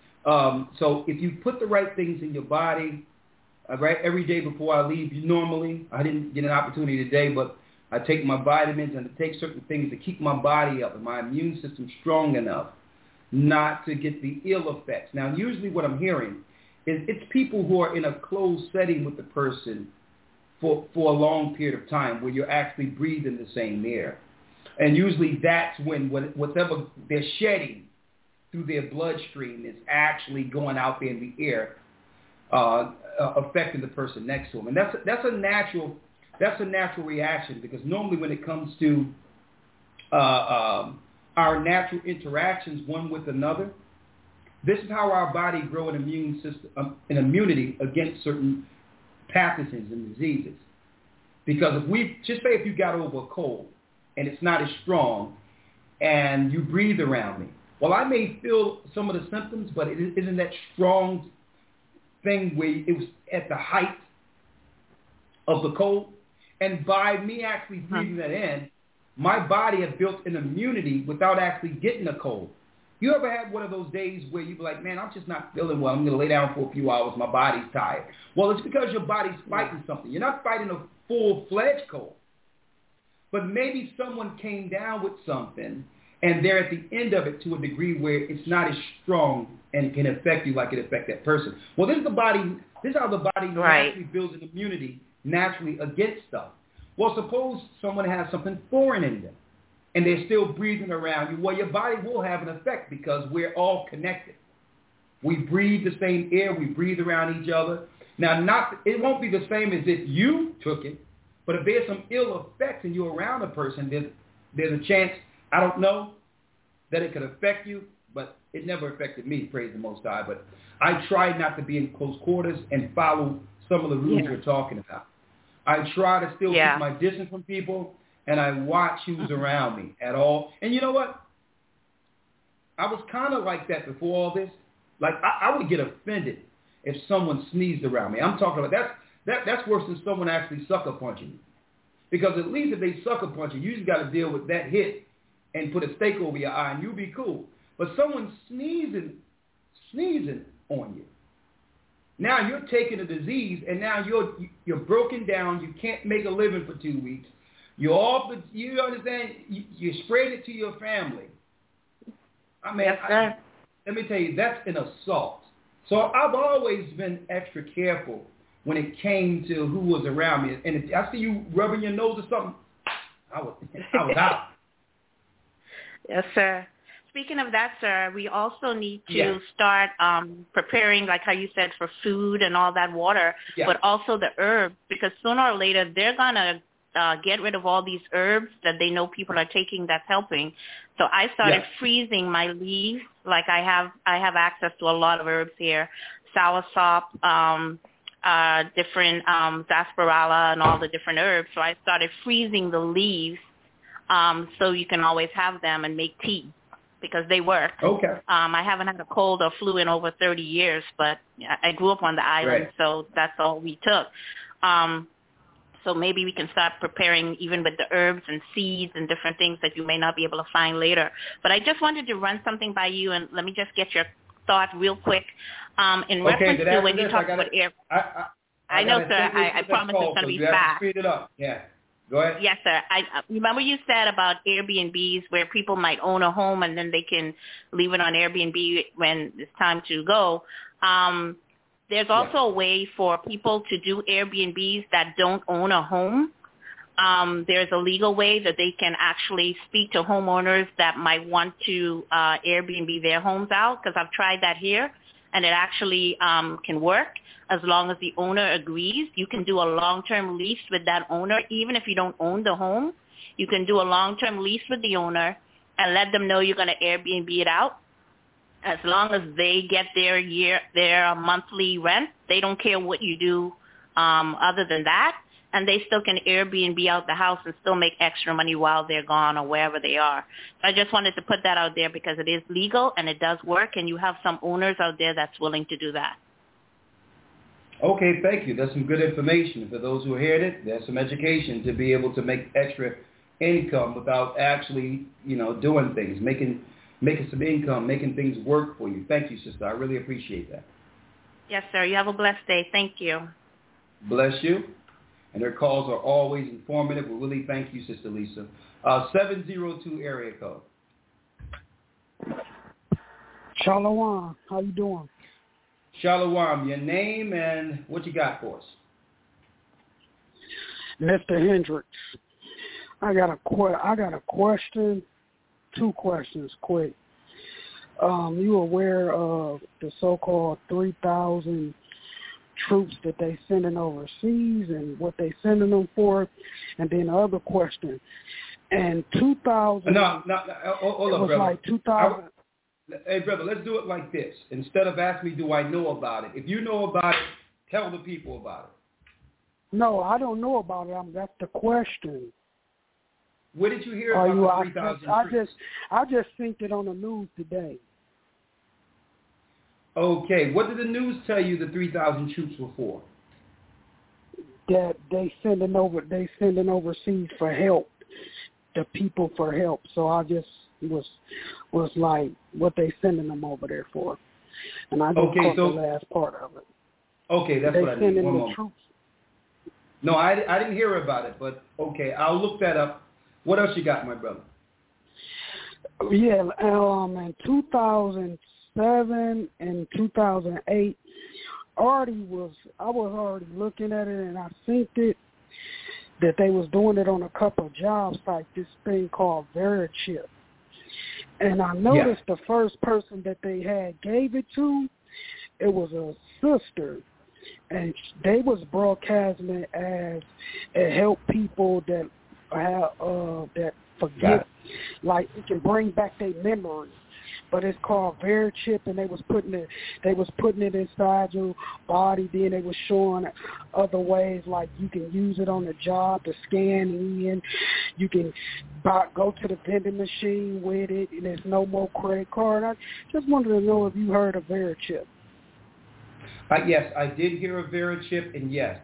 So if you put the right things in your body. Right, every day before I leave, normally, I didn't get an opportunity today, but I take my vitamins and I take certain things to keep my body up and my immune system strong enough not to get the ill effects. Now, usually what I'm hearing is it's people who are in a closed setting with the person for a long period of time where you're actually breathing the same air. And usually that's when whatever they're shedding through their bloodstream is actually going out there in the air, affecting the person next to them. And that's a natural reaction, because normally when it comes to our natural interactions one with another, this is how our body grow an immune system, an immunity against certain pathogens and diseases. Because if you got over a cold and it's not as strong and you breathe around me, well, I may feel some of the symptoms, but it isn't that strong thing where it was at the height of the cold. And by me actually breathing that in, my body had built an immunity without actually getting a cold. You ever had one of those days where you be like, man, I'm just not feeling well. I'm going to lay down for a few hours. My body's tired. Well, it's because your body's fighting something. You're not fighting a full-fledged cold. But maybe someone came down with something, and they're at the end of it to a degree where it's not as strong and can affect you like it affect that person. Well, this is how the body naturally builds an immunity naturally against stuff. Well, suppose someone has something foreign in them, and they're still breathing around you. Well, your body will have an effect because we're all connected. We breathe the same air. We breathe around each other. Now, it won't be the same as if you took it, but if there's some ill effects and you're around a person, there's a chance, I don't know, that it could affect you, but it never affected me, praise the Most High. But I try not to be in close quarters and follow some of the rules you're talking about. I try to still keep my distance from people, and I watch who's around me at all. And you know what? I was kind of like that before all this. Like, I would get offended if someone sneezed around me. I'm talking about that's worse than someone actually sucker punching you. Because at least if they sucker punch you, you just got to deal with that hit and put a stake over your eye, and you'll be cool. But someone sneezing on you, now you're taking a disease, and now you're broken down. You can't make a living for 2 weeks. You're off. You understand? You spread it to your family. I mean, let me tell you, that's an assault. So I've always been extra careful when it came to who was around me. And if I see you rubbing your nose or something, I was out. Yes, sir. Speaking of that, sir, we also need to start preparing, like how you said, for food and all that water, but also the herbs, because sooner or later they're going to get rid of all these herbs that they know people are taking that's helping. So I started freezing my leaves. Like I have access to a lot of herbs here, soursop, different sarsaparilla and all the different herbs. So I started freezing the leaves so you can always have them and make tea, because they work. Okay. I haven't had a cold or flu in over 30 years, but I grew up on the island, so that's all we took. So maybe we can start preparing even with the herbs and seeds and different things that you may not be able to find later. But I just wanted to run something by you, and let me just get your thought real quick. In reference to when you talk about air. I know, sir. I promise it's going to be fast. Speed it up. Yeah. Go ahead. Yes, sir. I remember you said about Airbnbs where people might own a home and then they can leave it on Airbnb when it's time to go. There's also a way for people to do Airbnbs that don't own a home. There's a legal way that they can actually speak to homeowners that might want to Airbnb their homes out, because I've tried that here, and it actually can work as long as the owner agrees. You can do a long-term lease with that owner, even if you don't own the home. You can do a long-term lease with the owner and let them know you're going to Airbnb it out. As long as they get their monthly rent, they don't care what you do other than that, and they still can Airbnb out the house and still make extra money while they're gone or wherever they are. So I just wanted to put that out there because it is legal and it does work, and you have some owners out there that's willing to do that. Okay, thank you. That's some good information. For those who heard it, there's some education to be able to make extra income without actually, doing things, making some income, making things work for you. Thank you, sister. I really appreciate that. Yes, sir. You have a blessed day. Thank you. Bless you. And their calls are always informative. We really thank you, Sister Lisa. 702 area code. Shalom. How you doing? Shalom. Your name and what you got for us? Mr. Hendricks. I got a question. 2 questions, quick. You aware of the so-called 3,000 troops that they sending overseas and what they sending them for? And then the other question. And 2,000. No. Hold on, brother. Like 2,000. Hey, brother, let's do it like this. Instead of asking me, do I know about it? If you know about it, tell the people about it. No, I don't know about it. That's the question. Where did you hear about the 3,000 troops? I just seen it on the news today. Okay, what did the news tell you the 3,000 troops were for? That they sending overseas for help, the people for help. So I just was like, what they sending them over there for? And I just caught the last part of it. Okay, that's what I need. One moment. Troops. No, I didn't hear about it, but okay, I'll look that up. What else you got, my brother? Yeah, in 2007 and 2008, I was already looking at it, and I seen it that they was doing it on a couple of job sites, this thing called VeriChip. And I noticed the first person that they had gave it to, it was a sister. And they was broadcasting it as it helped people that that forget, like it can bring back their memory. But it's called VeriChip, and they was putting it inside your body. Then they was showing other ways, like you can use it on the job to scan in. You can go to the vending machine with it, and there's no more credit card. I just wanted to know if you heard of VeriChip. Yes, I did hear of VeriChip, and yes,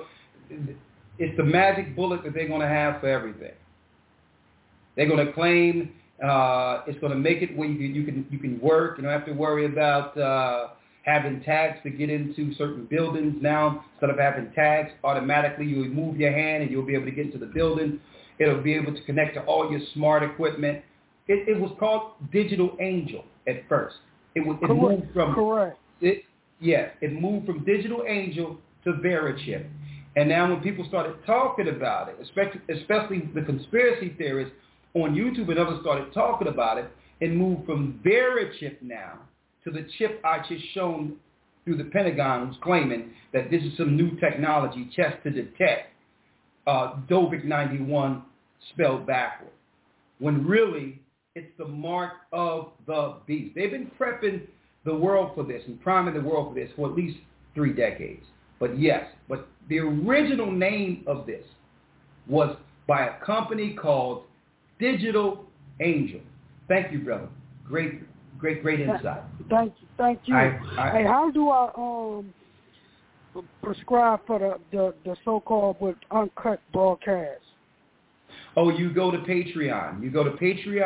it's the magic bullet that they're going to have for everything. They're going to claim it's going to make it where you can work. You don't have to worry about having tags to get into certain buildings now. Instead of having tags, automatically you move your hand and you'll be able to get into the building. It'll be able to connect to all your smart equipment. It was called Digital Angel at first. It moved from correct. It moved from Digital Angel to VeriChip. And now when people started talking about it, especially the conspiracy theorists on YouTube and others started talking about it, it moved from VeriChip now to the chip I just shown through the Pentagon, who's claiming that this is some new technology just to detect Dovik 91 spelled backward, when really it's the mark of the beast. They've been prepping the world for this and priming the world for this for at least 3 decades. But the original name of this was by a company called Digital Angel. Thank you, brother. Great insight. Thank you. Hey, how do I prescribe for the so-called with uncut broadcast? Oh, you go to Patreon. You go to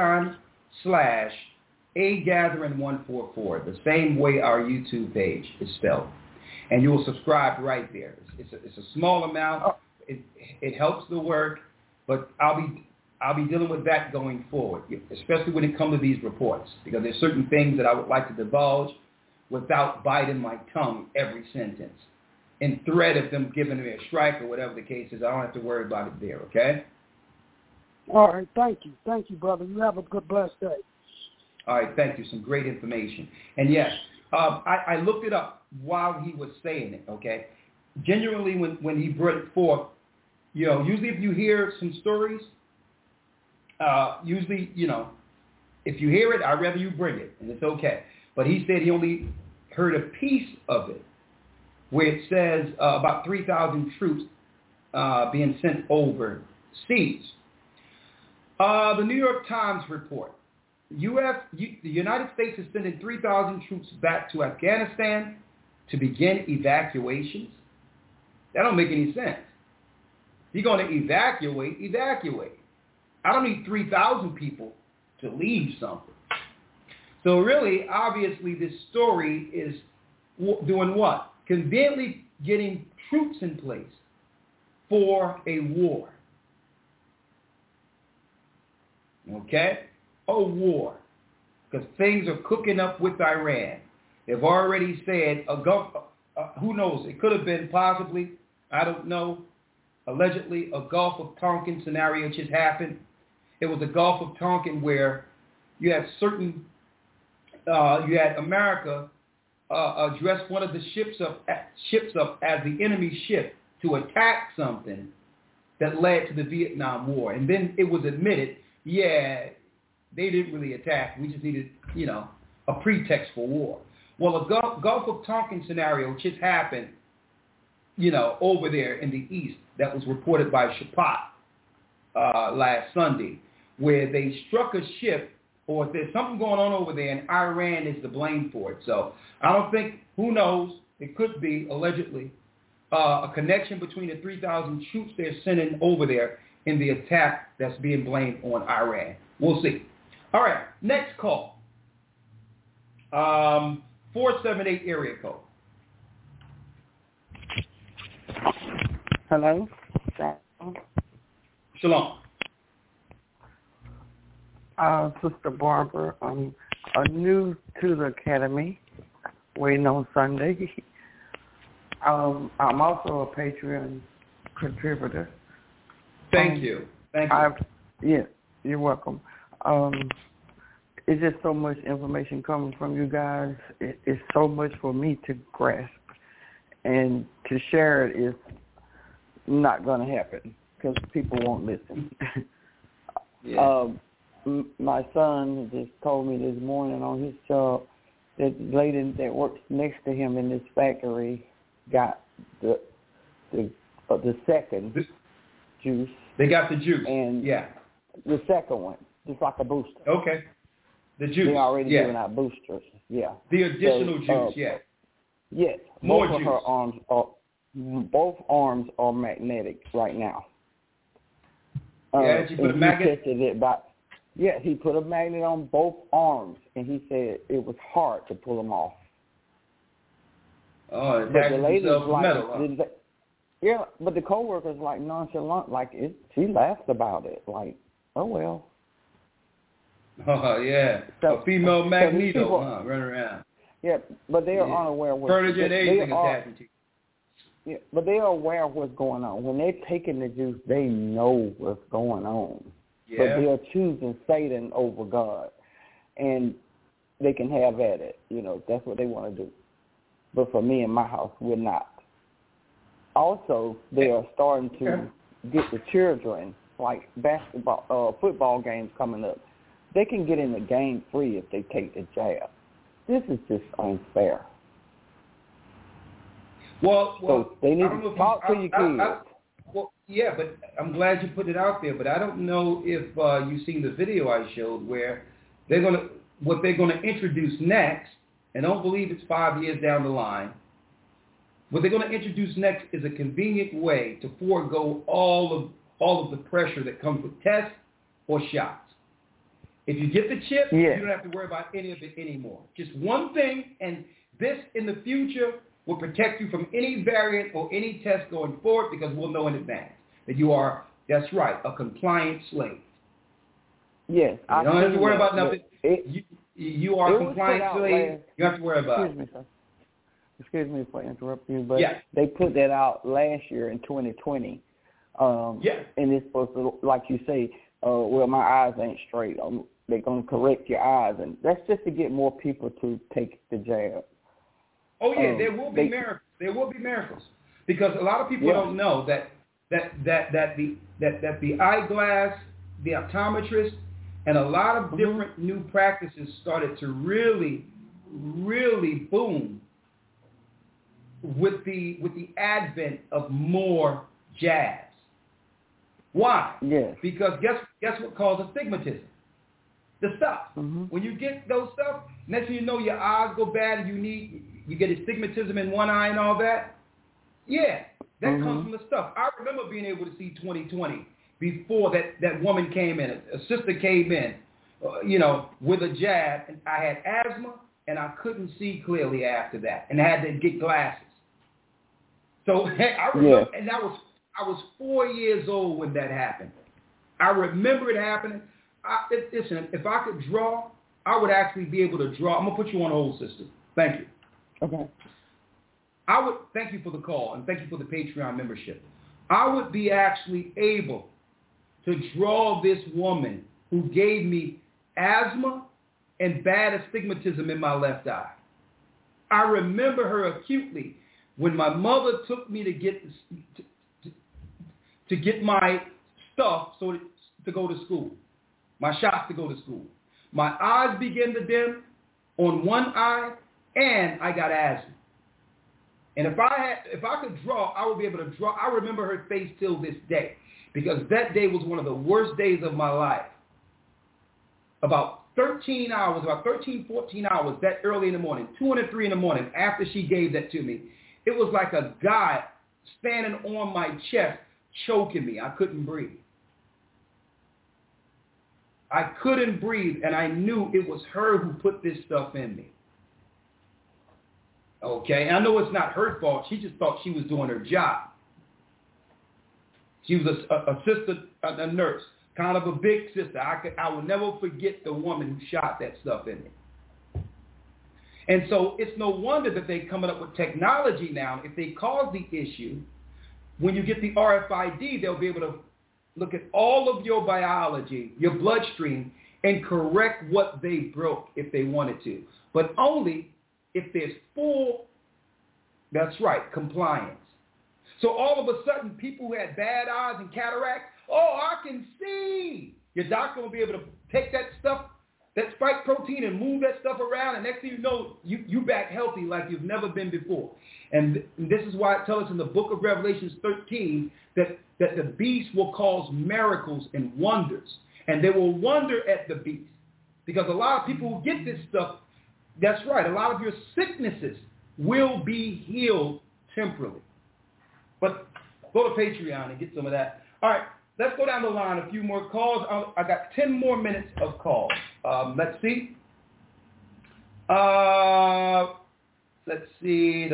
Patreon/AGathering144, the same way our YouTube page is spelled. And you will subscribe right there. It's a small amount. It helps the work, but I'll be dealing with that going forward, especially when it comes to these reports, because there's certain things that I would like to divulge without biting my tongue every sentence. In threat of them giving me a strike or whatever the case is, I don't have to worry about it there, okay? All right, thank you. Thank you, brother. You have a good, blessed day. All right, thank you. Some great information. And yes, I looked it up while he was saying it, okay? Genuinely, when he brought it forth, usually if you hear some stories, usually, if you hear it, I'd rather you bring it, and it's okay. But he said he only heard a piece of it, where it says about 3,000 troops being sent overseas. The New York Times report, the United States is sending 3,000 troops back to Afghanistan to begin evacuations. That don't make any sense. You're going to evacuate. I don't need 3,000 people to leave something. So really, obviously, this story is doing what? Conveniently getting troops in place for a war. Okay? A war. Because things are cooking up with Iran. They've already said, who knows, it could have been possibly, I don't know, allegedly a Gulf of Tonkin scenario just happened. It was a Gulf of Tonkin where you had America address one of the ships up as the enemy ship to attack something that led to the Vietnam War. And then it was admitted, they didn't really attack. We just needed, a pretext for war. Well, a Gulf of Tonkin scenario just happened, over there in the east that was reported by Shapat last Sunday, where they struck a ship, or there's something going on over there, and Iran is to blame for it. So I don't think, who knows, it could be, allegedly, a connection between the 3,000 troops they're sending over there in the attack that's being blamed on Iran. We'll see. All right, next call. 478 area code. Hello? Shalom. Sister Barbara, I'm new to the academy, waiting on Sunday. I'm also a Patreon contributor. Thank you. Yeah, you're welcome. It's just so much information coming from you guys. It's so much for me to grasp, and to share it is not going to happen because people won't listen. Yeah. My son just told me this morning on his job that the lady that works next to him in this factory got the second juice. They got the juice. And the second one, just like a booster. Okay. The juice. They're already giving out boosters. Yeah. The additional juice. Yes. More both juice. Of her both arms are magnetic right now. Did you put a magnet? He put a magnet on both arms, and he said it was hard to pull them off. Oh, it but the lady's like, metal, huh? but the coworker's like nonchalant, like she laughed about it, like, oh well. Oh yeah, so, a female magneto, running around. Yeah, but they are unaware of furniture and anything attaching to. Yeah, but they are aware of what's going on. When they're taking the juice, they know what's going on. Yeah. But they are choosing Satan over God, and they can have at it. That's what they want to do. But for me and my house, we're not. Also, they are starting to get the children, like football games coming up. They can get in the game free if they take the jab. This is just unfair. Well, so they need to talk to your kids. Well, yeah, but I'm glad you put it out there. But I don't know if you've seen the video I showed where what they're gonna introduce next, and don't believe it's 5 years down the line, What they're going to introduce next is a convenient way to forego all of the pressure that comes with tests or shots. If you get the chip, you don't have to worry about any of it anymore. Just one thing, and this in the future will protect you from any variant or any test going forward, because we'll know in advance that you are, that's right, a compliant slave. Yes. You don't have to worry about nothing. You are a compliant slave. You don't have to worry about it. Excuse me for interrupting you, but they put that out last year in 2020. And it's supposed to, like you say, well, my eyes ain't straight. They're going to correct your eyes. And that's just to get more people to take the jab. Oh, yeah, there will be miracles. There will be miracles. Because a lot of people don't know that the eyeglass, the optometrist, and a lot of different new practices started to really, really boom with the advent of more jabs. Why? Yes. Because guess what causes astigmatism? The stuff. When you get those stuff, next thing you know, your eyes go bad and you get astigmatism in one eye and all that. Yeah, that comes from the stuff. I remember being able to see 20/20 before that woman came in. A sister came in, with a jab, and I had asthma, and I couldn't see clearly after that, and I had to get glasses. So I remember, and I was 4 years old when that happened. I remember it happening. Listen, if I could draw, I would actually be able to draw. I'm going to put you on hold, sister. Thank you. Okay. I would thank you for the call, and thank you for the Patreon membership. I would be actually able to draw this woman who gave me asthma and bad astigmatism in my left eye. I remember her acutely when my mother took me to get my stuff to go to school, my shots to go to school. My eyes began to dim on one eye, and I got asthma. And if I could draw, I would be able to draw. I remember her face till this day, because that day was one of the worst days of my life. About 13, 14 hours that early in the morning, 2 and 3 in the morning, after she gave that to me, it was like a guy standing on my chest, choking me. I couldn't breathe. I couldn't breathe, and I knew it was her who put this stuff in me. Okay, and I know it's not her fault. She just thought she was doing her job. She was a sister, a nurse, kind of a big sister. I will never forget the woman who shot that stuff in me. And so it's no wonder that they're coming up with technology now. If they cause the issue, when you get the RFID, they'll be able to look at all of your biology, your bloodstream, and correct what they broke if they wanted to. But only if there's full, that's right, compliance. So all of a sudden, people who had bad eyes and cataract, I can see. Your doctor will be able to take that stuff, that spike protein, and move that stuff around, and next thing you know, you back healthy like you've never been before. And this is why it tells us in the book of Revelation 13 that the beast will cause miracles and wonders, and they will wonder at the beast. Because a lot of people who get this stuff, that's right, a lot of your sicknesses will be healed temporarily. But go to Patreon and get some of that. All right, let's go down the line. A few more calls. I got 10 more minutes of calls. Let's see. Let's see.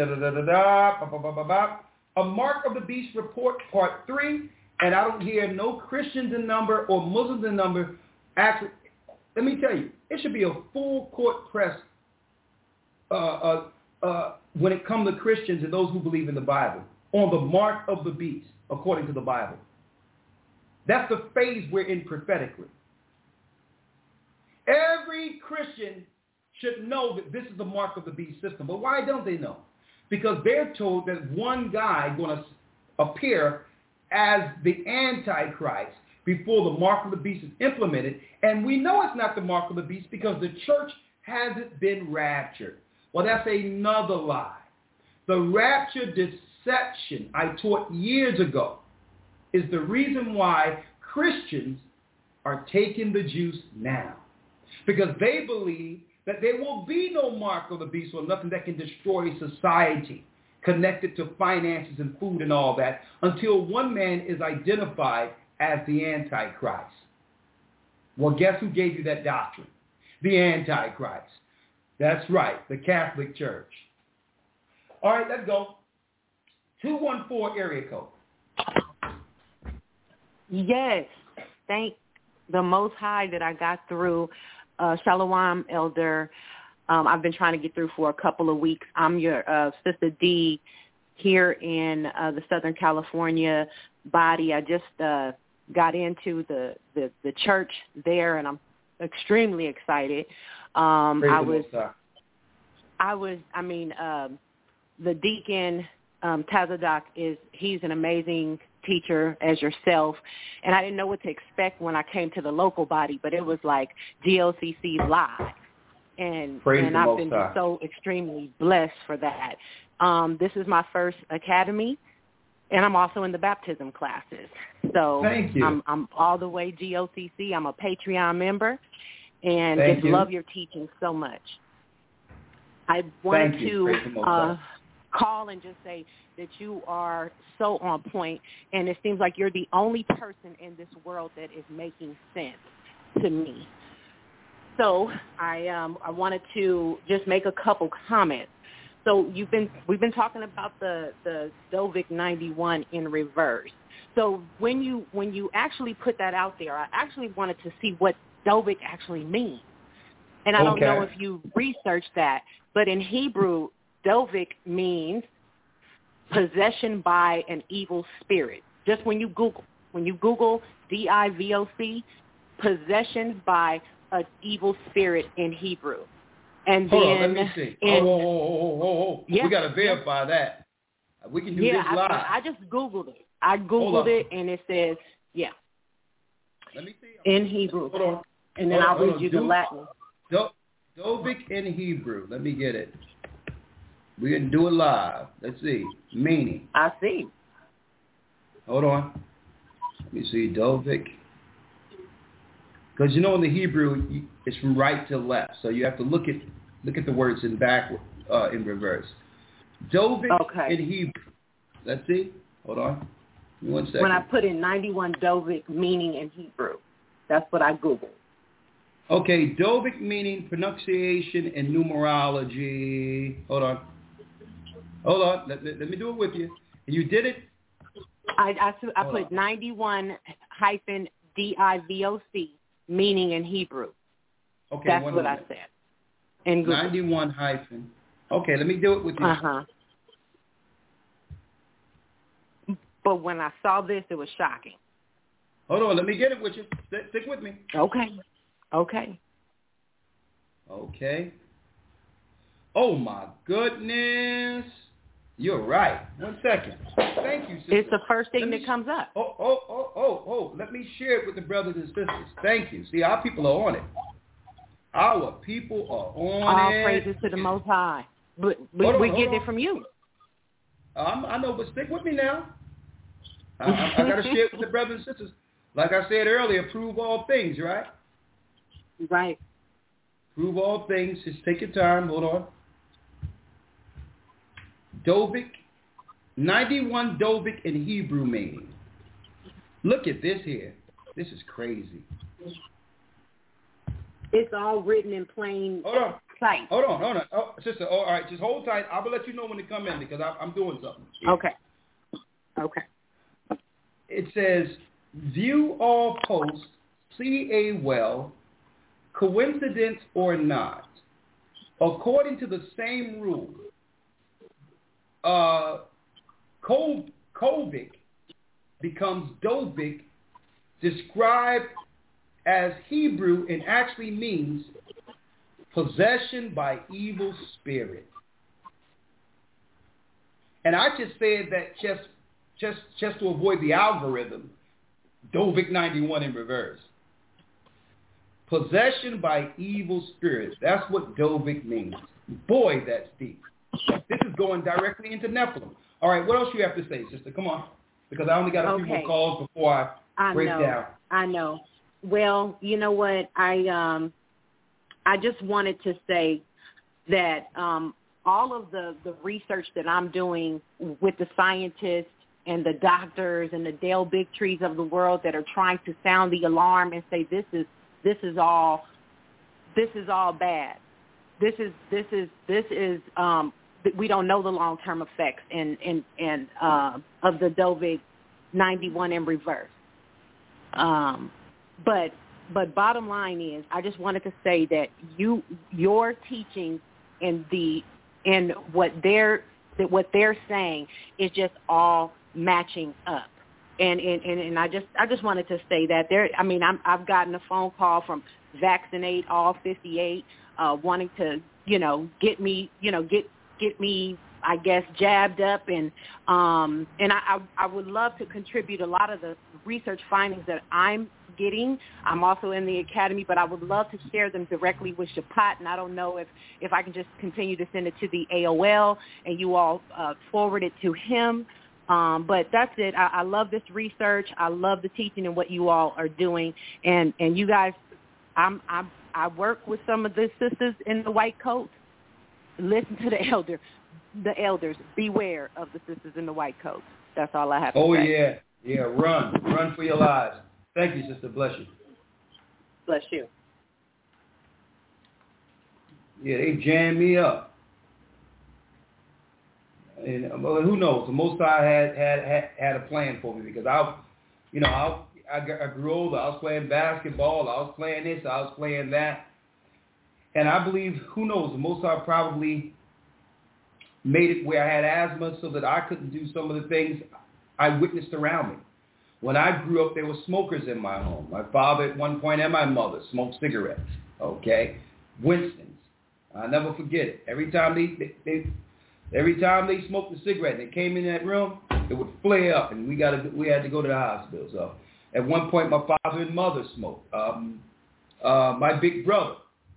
A Mark of the Beast Report, Part 3. And I don't hear no Christians in number or Muslims in number. Actually, let me tell you, it should be a full court press when it comes to Christians and those who believe in the Bible, on the mark of the beast, according to the Bible. That's the phase we're in prophetically. Every Christian should know that this is the mark of the beast system. But why don't they know? Because they're told that one guy is going to appear as the Antichrist before the mark of the beast is implemented. And we know it's not the mark of the beast because the church hasn't been raptured. Well, that's another lie. The rapture deception I taught years ago is the reason why Christians are taking the juice now. Because they believe that there will be no mark of the beast or nothing that can destroy society. connected to finances and food and all that until one man is identified as the Antichrist. Well, guess who gave you that doctrine? The Antichrist. That's right, the Catholic Church. All right, let's go. 214 area code. Yes. Thank the Most High that I got through. Shalom, Elder. I've been trying to get through for a couple of weeks. I'm your Sister D here in the Southern California body. I just got into the church there, and I'm extremely excited. The deacon, Tazadok, he's an amazing teacher as yourself, and I didn't know what to expect when I came to the local body, but it was like GLCC live, and I've been so extremely blessed for that. This is my first academy, and I'm also in the baptism classes. So thank you. I'm all the way GOCC. I'm a Patreon member, and just love your teaching so much. I wanted to call and just say that you are so on point, and it seems like you're the only person in this world that is making sense to me. So I wanted to just make a couple comments. So we've been talking about the Dovik 91 in reverse. So when you actually put that out there, I actually wanted to see what Dovik actually means. And I don't know if you researched that, but in Hebrew, Dovik means possession by an evil spirit. Just when you Google D-I-V-O-C, possession by an evil spirit in Hebrew. And hold on, let me see. Yeah, we got to verify that. We can do this live. I just Googled it. I Googled it, and it says, let me see. In Hebrew. Hold on. And then I'll read you the Latin. Dovik in Hebrew. Let me get it. We're going to do it live. Let's see. Meaning. I see. Hold on. Let me see. Dovik. Because in the Hebrew, it's from right to left. So you have to look at the words in backward, in reverse. Dovik in Hebrew. Let's see. Hold on. Give me 1 second. When I put in 91 Dovik meaning in Hebrew, that's what I Googled. Okay, Dovik meaning pronunciation and numerology. Hold on. Let me do it with you. You did it? I put 91 hyphen DIVOC meaning in Hebrew. Okay, that's what I said. In Google. 91 hyphen. Okay, let me do it with you. But when I saw this, it was shocking. Hold on, let me get it with you. Stick with me. Okay. Oh, my goodness. You're right. 1 second. Thank you, sister. It's the first thing that comes up. Oh. Let me share it with the brothers and sisters. Thank you. See, our people are on it. Our people are on All it. All praises to the Most High. But we get it from you. I know, but stick with me now. I got to share it with the brothers and sisters. Like I said earlier, prove all things, right? Right. Prove all things. Just take your time. Hold on. Dovik, 91 Dovik in Hebrew meaning. Look at this here. This is crazy. It's all written in plain sight. Hold on. Oh, sister, all right, just hold tight. I will let you know when to come in because I'm doing something. Okay. It says, view all posts, see a well, coincidence or not. According to the same rule, Kovik becomes Dovik, described as Hebrew and actually means possession by evil spirit. And I just said that just to avoid the algorithm, Dovik 91 in reverse. Possession by evil spirits. That's what Dovik means. Boy, that's deep. This is going directly into Nephilim. All right, what else you have to say, sister? Come on. Because I only got a few more calls before I break down. I know. Well, you know what? I just wanted to say that all of the research that I'm doing with the scientists and the doctors and the Dale Bigtrees of the world that are trying to sound the alarm and say this is all bad. This is we don't know the long-term effects of the Dovig 91 in reverse. But bottom line is, I just wanted to say that your teaching and what they're saying is just all matching up. And I just wanted to say that I've gotten a phone call from Vaccinate All 58 wanting to get me I guess jabbed up, and I would love to contribute a lot of the research findings that I'm getting. I'm also in the academy, but I would love to share them directly with Shapat, and I don't know if I can just continue to send it to the AOL and you all forward it to him. But that's it. I love this research. I love the teaching and what you all are doing, and you guys. I work with some of the sisters in the white coats. Listen to the elders. Beware of the sisters in the white coats. That's all I have to say. Oh, yeah. Run for your lives. Thank you, sister. Bless you. Bless you. Yeah, they jammed me up. And who knows? The Most High had a plan for me, because I grew older. I was playing basketball. I was playing this. I was playing that. And I believe, who knows, the Most High probably made it where I had asthma so that I couldn't do some of the things I witnessed around me. When I grew up, there were smokers in my home. My father at one point and my mother smoked cigarettes, okay? Winston's. I'll never forget it. Every time they smoked a cigarette and they came in that room, it would flare up, and we had to go to the hospital. So at one point, my father and mother smoked. My big brother,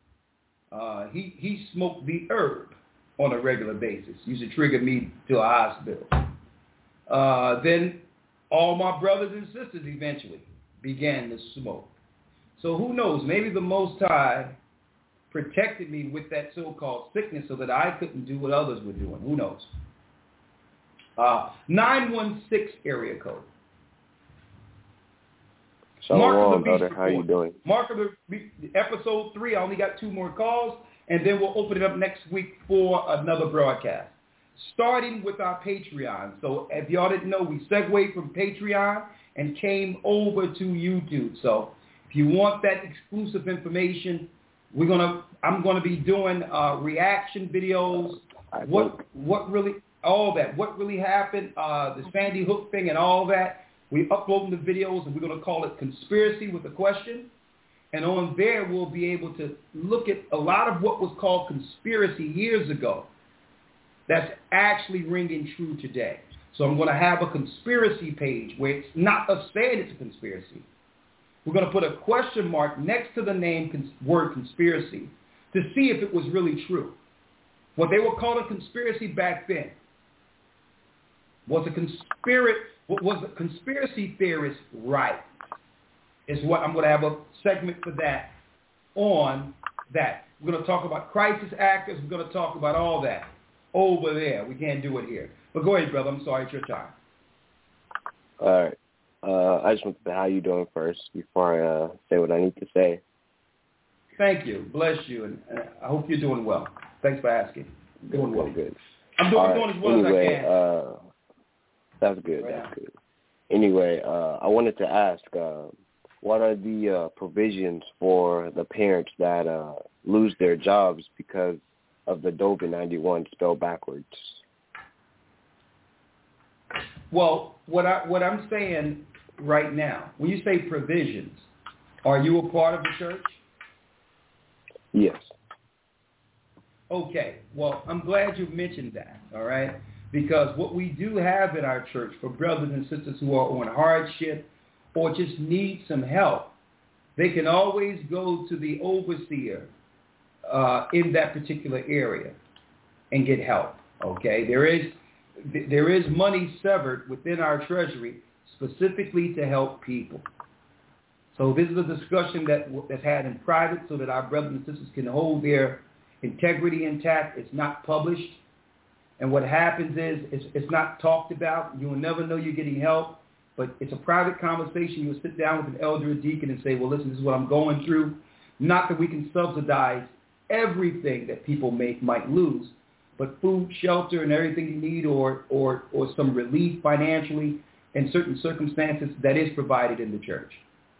he smoked the herb on a regular basis. Used to trigger me to a hospital. Then all my brothers and sisters eventually began to smoke. So who knows? Maybe the Most High protected me with that so-called sickness so that I couldn't do what others were doing. Who knows? 916 area code. Shalom, brother. How you doing? Mark of the episode 3. I only got 2 more calls, and then we'll open it up next week for another broadcast, starting with our Patreon. So if y'all didn't know, we segued from Patreon and came over to YouTube. So if you want that exclusive information, I'm gonna be doing reaction videos. What really happened? The Sandy Hook thing and all that. We upload the videos, and we're going to call it Conspiracy with a Question. And on there, we'll be able to look at a lot of what was called conspiracy years ago that's actually ringing true today. So I'm going to have a conspiracy page where it's not us saying it's a conspiracy. We're going to put a question mark next to the word conspiracy to see if it was really true. What they were calling conspiracy back then was a conspiracy theorist right? Is what I'm going to have a segment for that on that. We're going to talk about crisis actors. We're going to talk about all that over there. We can't do it here. But go ahead, brother. I'm sorry. It's your time. All right. I just want to say how you doing first before I say what I need to say. Thank you. Bless you. And I hope you're doing well. Thanks for asking. Doing well. Good. I'm doing as well as I can. That's good. That's good. Anyway, I wanted to ask, what are the provisions for the parents that lose their jobs because of the Dovig 91 spelled backwards? Well, what I'm saying right now, when you say provisions, are you a part of the church? Yes. Okay. Well, I'm glad you mentioned that, all right? Because what we do have in our church for brothers and sisters who are on hardship or just need some help, they can always go to the overseer in that particular area and get help, okay? There is money severed within our treasury specifically to help people. So this is a discussion that's had in private so that our brothers and sisters can hold their integrity intact. It's not published. And what happens is it's not talked about. You will never know you're getting help. But it's a private conversation. You'll sit down with an elder or deacon and say, well, listen, this is what I'm going through. Not that we can subsidize everything that people might lose, but food, shelter, and everything you need, or some relief financially in certain circumstances, that is provided in the church.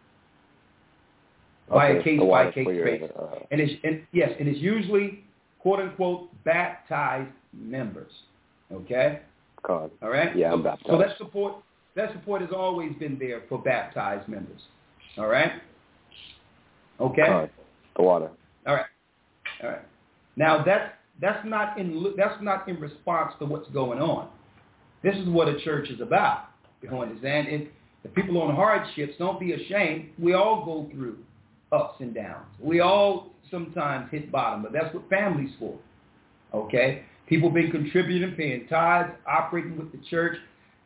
By a case-by-case basis. And it's usually, quote-unquote, baptized members. Okay? God. All right? Yeah, I'm baptized. So that support has always been there for baptized members. All right? Okay? God. The water. All right. Now, that's not in response to what's going on. This is what a church is about. You understand? And the people on hardships, don't be ashamed. We all go through ups and downs. We all sometimes hit bottom, but that's what family's for. Okay? People been contributing, paying tithes, operating with the church,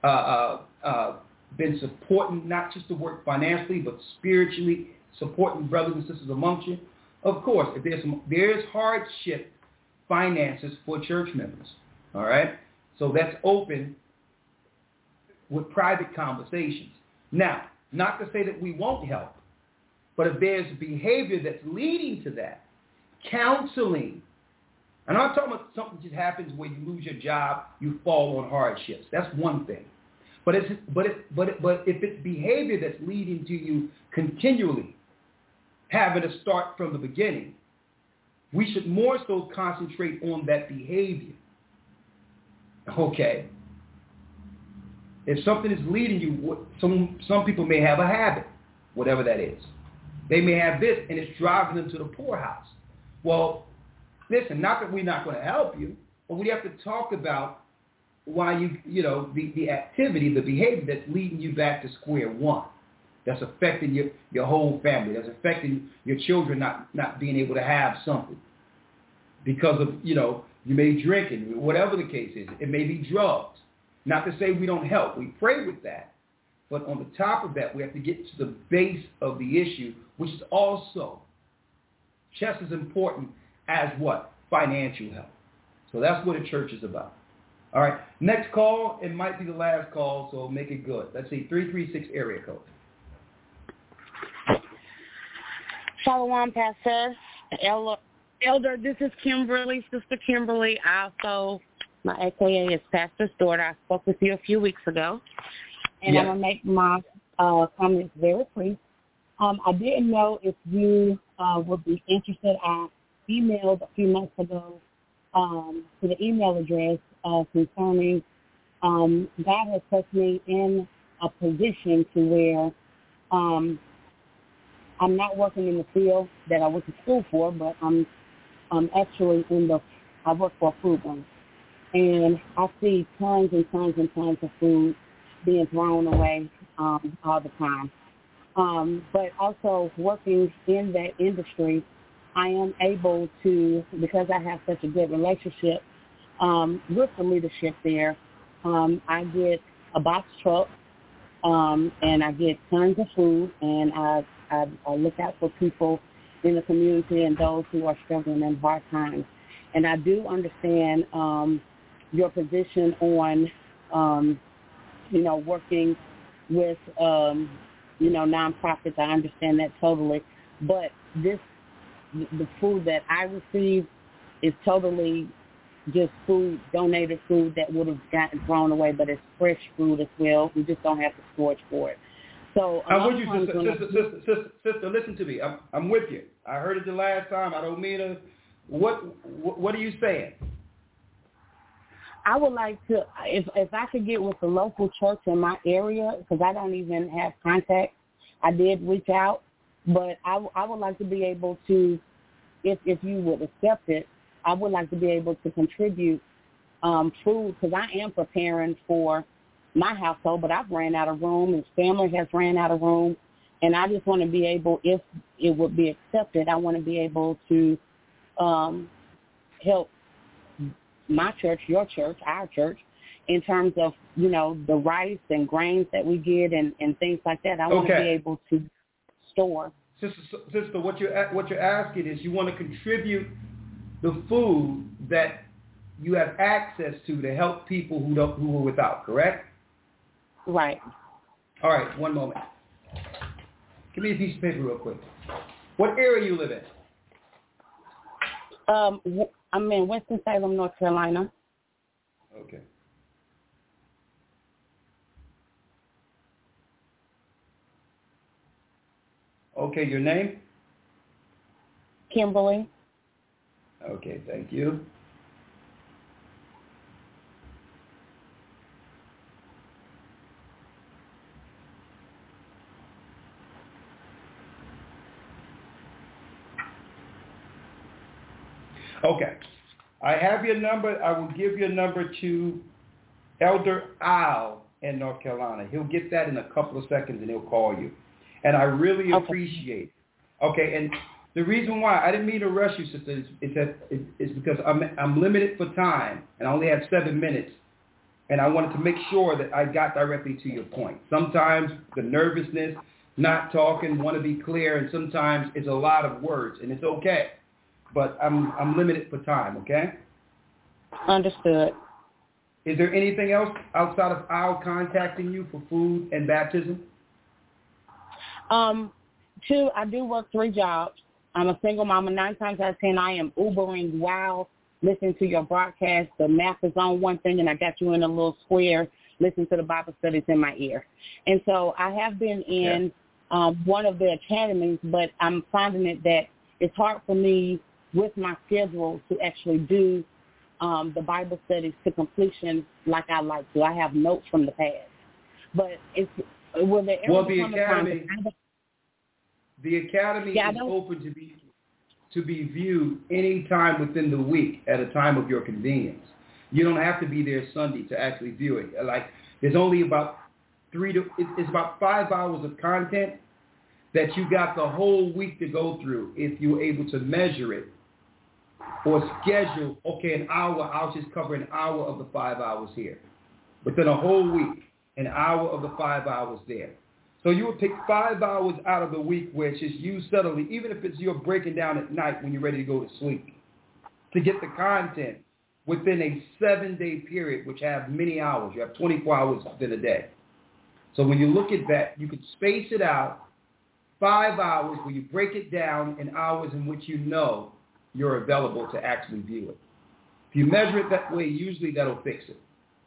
been supporting not just the work financially, but spiritually, supporting brothers and sisters amongst you. Of course, if there's hardship finances for church members. All right? So that's open with private conversations. Now, not to say that we won't help, but if there's behavior that's leading to that, counseling. I'm not talking about something just happens where you lose your job, you fall on hardships. That's one thing. But if it's behavior that's leading to you continually having to start from the beginning, we should more so concentrate on that behavior. Okay. If something is leading you, some people may have a habit, whatever that is. They may have this, and it's driving them to the poorhouse. Well, listen, not that we're not going to help you, but we have to talk about why the activity, the behavior that's leading you back to square one, that's affecting your whole family, that's affecting your children not being able to have something because of, you may be drinking, whatever the case is. It may be drugs. Not to say we don't help. We pray with that. But on the top of that, we have to get to the base of the issue, which is also just as important as what? Financial help. So that's what a church is about. All right. Next call. It might be the last call, so make it good. Let's see. 336 area code. Shalom, Pastor. Elder, this is Kimberly, Sister Kimberly. My AKA is Pastor's daughter. I spoke with you a few weeks ago. And I'm going to make my comments very brief. I didn't know if you would be interested. I emailed a few months ago to the email address concerning God has put me in a position to where I'm not working in the field that I went to school for, but I'm actually I work for a food bank. And I see tons and tons and tons of food being thrown away all the time. But also working in that industry, I am able to, because I have such a good relationship with the leadership there, I get a box truck and I get tons of food, and I look out for people in the community and those who are struggling in hard times. And I do understand your position on, working with, nonprofits. I understand that totally. But the food that I receive is totally just food, donated food that would have gotten thrown away, but it's fresh food as well. We just don't have the storage for it. So, sister, listen to me. I'm with you. I heard it the last time. I don't mean to. What are you saying? I would like to, if I could get with the local church in my area, because I don't even have contact. I did reach out, but I would like to be able to, if you would accept it, I would like to be able to contribute food, because I am preparing for my household, but I've ran out of room, and family has ran out of room, and I just want to be able, if it would be accepted, I want to be able to help my church, your church, our church, in terms of, the rice and grains that we get and things like that. I want to be able to store. Sister, what you're asking is you want to contribute the food that you have access to help people who are without, correct? Right. All right, one moment. Give me a piece of paper real quick. What area you live in? I'm in Winston-Salem, North Carolina. Okay. Okay, your name? Kimberly. Okay, thank you. Okay. I have your number. I will give your number to Elder Al in North Carolina. He'll get that in a couple of seconds and he'll call you. And I really appreciate it. Okay, and the reason why, I didn't mean to rush you, sister, is because I'm limited for time and I only have 7 minutes. And I wanted to make sure that I got directly to your point. Sometimes the nervousness, not talking, want to be clear, and sometimes it's a lot of words, and it's okay. But I'm limited for time, okay? Understood. Is there anything else outside of Al contacting you for food and baptism? 2, I do work 3 jobs. I'm a single mama. 9 times out of 10, I am Ubering while listening to your broadcast. The map is on one thing, and I got you in a little square, listening to the Bible studies in my ear. And so I have been in one of the academies, but I'm finding it that it's hard for me with my schedule to actually do the Bible studies to completion like I like to. I have notes from the past. But will there ever become a time? The academy is open to be viewed any time within the week at a time of your convenience. You don't have to be there Sunday to actually view it. Like, there's only about it's about 5 hours of content that you got the whole week to go through if you're able to measure it or schedule, okay, an hour, I'll just cover an hour of the 5 hours here. Within a whole week, an hour of the 5 hours there. So you would pick 5 hours out of the week where it's just you subtly, even if it's you're breaking down at night when you're ready to go to sleep, to get the content within a 7-day period, which have many hours. You have 24 hours within a day. So when you look at that, you could space it out, 5 hours where you break it down in hours in which you know you're available to actually view it. If you measure it that way, usually that'll fix it.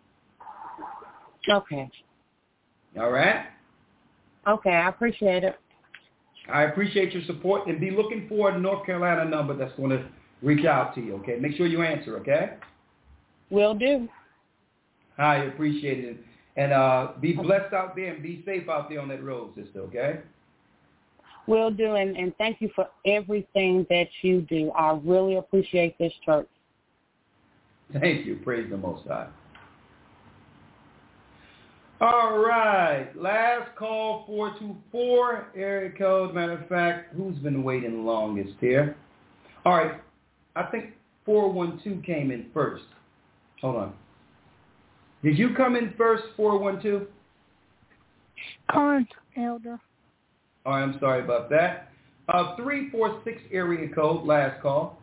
Okay. All right? Okay, I appreciate it. I appreciate your support, and be looking for a North Carolina number that's going to reach out to you, okay? Make sure you answer, okay? Will do. I appreciate it. And be blessed out there and be safe out there on that road, sister, okay? Will do, and thank you for everything that you do. I really appreciate this church. Thank you. Praise the Most High. All right. Last call, 424, area code. Matter of fact, who's been waiting longest here? All right. I think 412 came in first. Hold on. Did you come in first, 412? Current, Elder. Oh, I'm sorry about that. 346 area code, last call.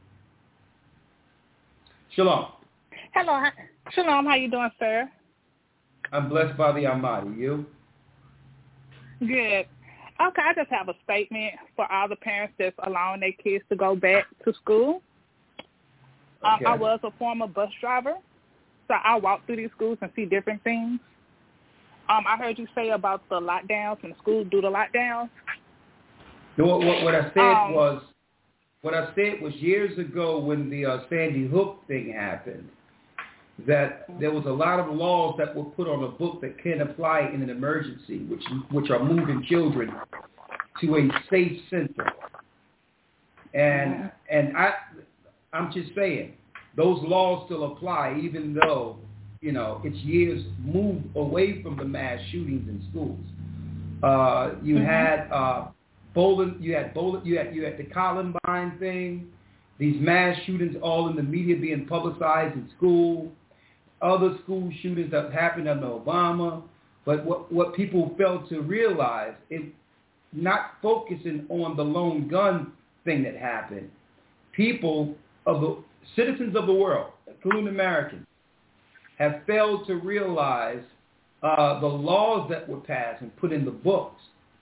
Shalom. Hello. Shalom. How you doing, sir? I'm blessed by the Almighty. You? Good. Okay, I just have a statement for all the parents that's allowing their kids to go back to school. Okay. I was a former bus driver, so I walk through these schools and see different things. I heard you say about the lockdowns and the schools do the lockdowns. No, what I said was years ago when the Sandy Hook thing happened, that there was a lot of laws that were put on a book that can apply in an emergency, which are moving children to a safe center. And I'm just saying, those laws still apply, even though, you know, it's years moved away from the mass shootings in schools. You had Bowling, you had the Columbine thing, these mass shootings all in the media being publicized in school, other school shootings that happened under Obama. But what people failed to realize is not focusing on the lone gun thing that happened. People of the citizens of the world, including Americans, have failed to realize the laws that were passed and put on the books,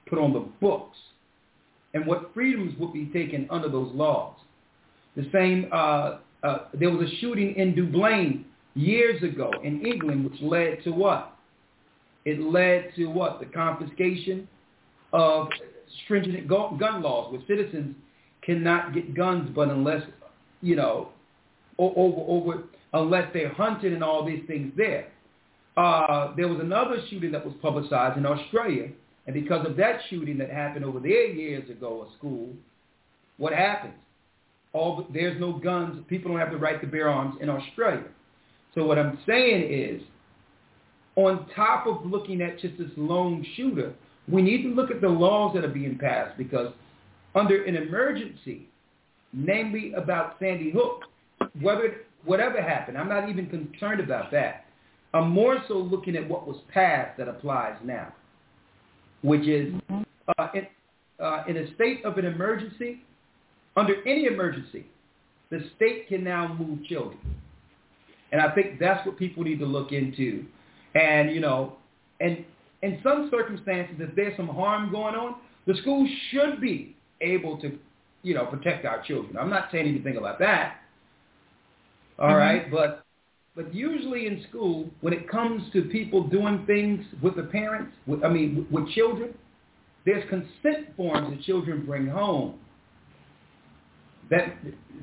and what freedoms would be taken under those laws. The same, there was a shooting in Dublin years ago in England, which led to what? It led to what? The confiscation of stringent gun laws, where citizens cannot get guns, but unless, unless they're hunted and all these things there. There was another shooting that was publicized in Australia, and because of that shooting that happened over there years ago at school, what happens? There's no guns. People don't have the right to bear arms in Australia. So what I'm saying is, on top of looking at just this lone shooter, we need to look at the laws that are being passed, because under an emergency, namely about Sandy Hook, whatever happened, I'm not even concerned about that. I'm more so looking at what was passed that applies now, which is in a state of an emergency, under any emergency, the state can now move children. And I think that's what people need to look into. And, and in some circumstances, if there's some harm going on, the school should be able to, protect our children. I'm not saying anything about that. All right. But usually in school, when it comes to people doing things with the parents, with children, there's consent forms that children bring home that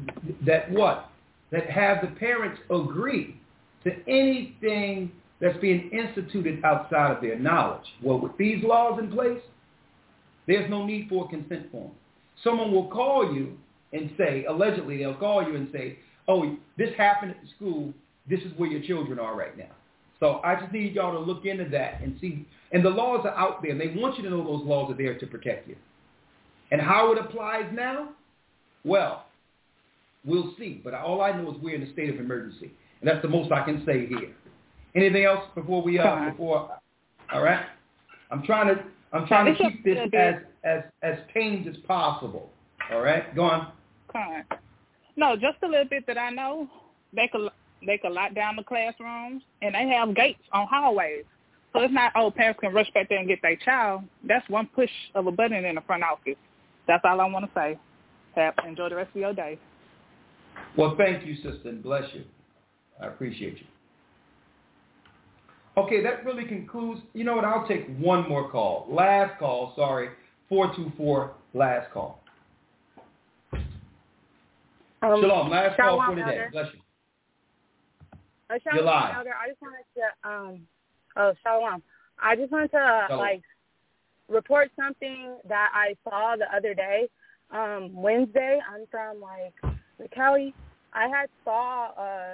have the parents agree to anything that's being instituted outside of their knowledge. Well, with these laws in place, there's no need for a consent form. Someone will call you and say, allegedly, they'll call you and say, oh, this happened at the school. This is where your children are right now. So I just need y'all to look into that and see. And the laws are out there. They want you to know those laws are there to protect you. And how it applies now? Well, we'll see. But all I know is we're in a state of emergency. And that's the most I can say here. Anything else before we all right? I'm trying to keep this as tamed as possible. All right? Go on. Okay. No, just a little bit that I know. They could lock down the classrooms, and they have gates on hallways. So it's not, parents can rush back there and get their child. That's one push of a button in the front office. That's all I want to say. Enjoy the rest of your day. Well, thank you, sister, and bless you. I appreciate you. Okay, that really concludes. You know what? I'll take one more call. Last call, 424, last call. Shalom, last call for today. Bless you. You're live. Elder, I just wanted to, shalom. I just wanted to, report something that I saw the other day. Wednesday, I'm from, Cali. I had saw,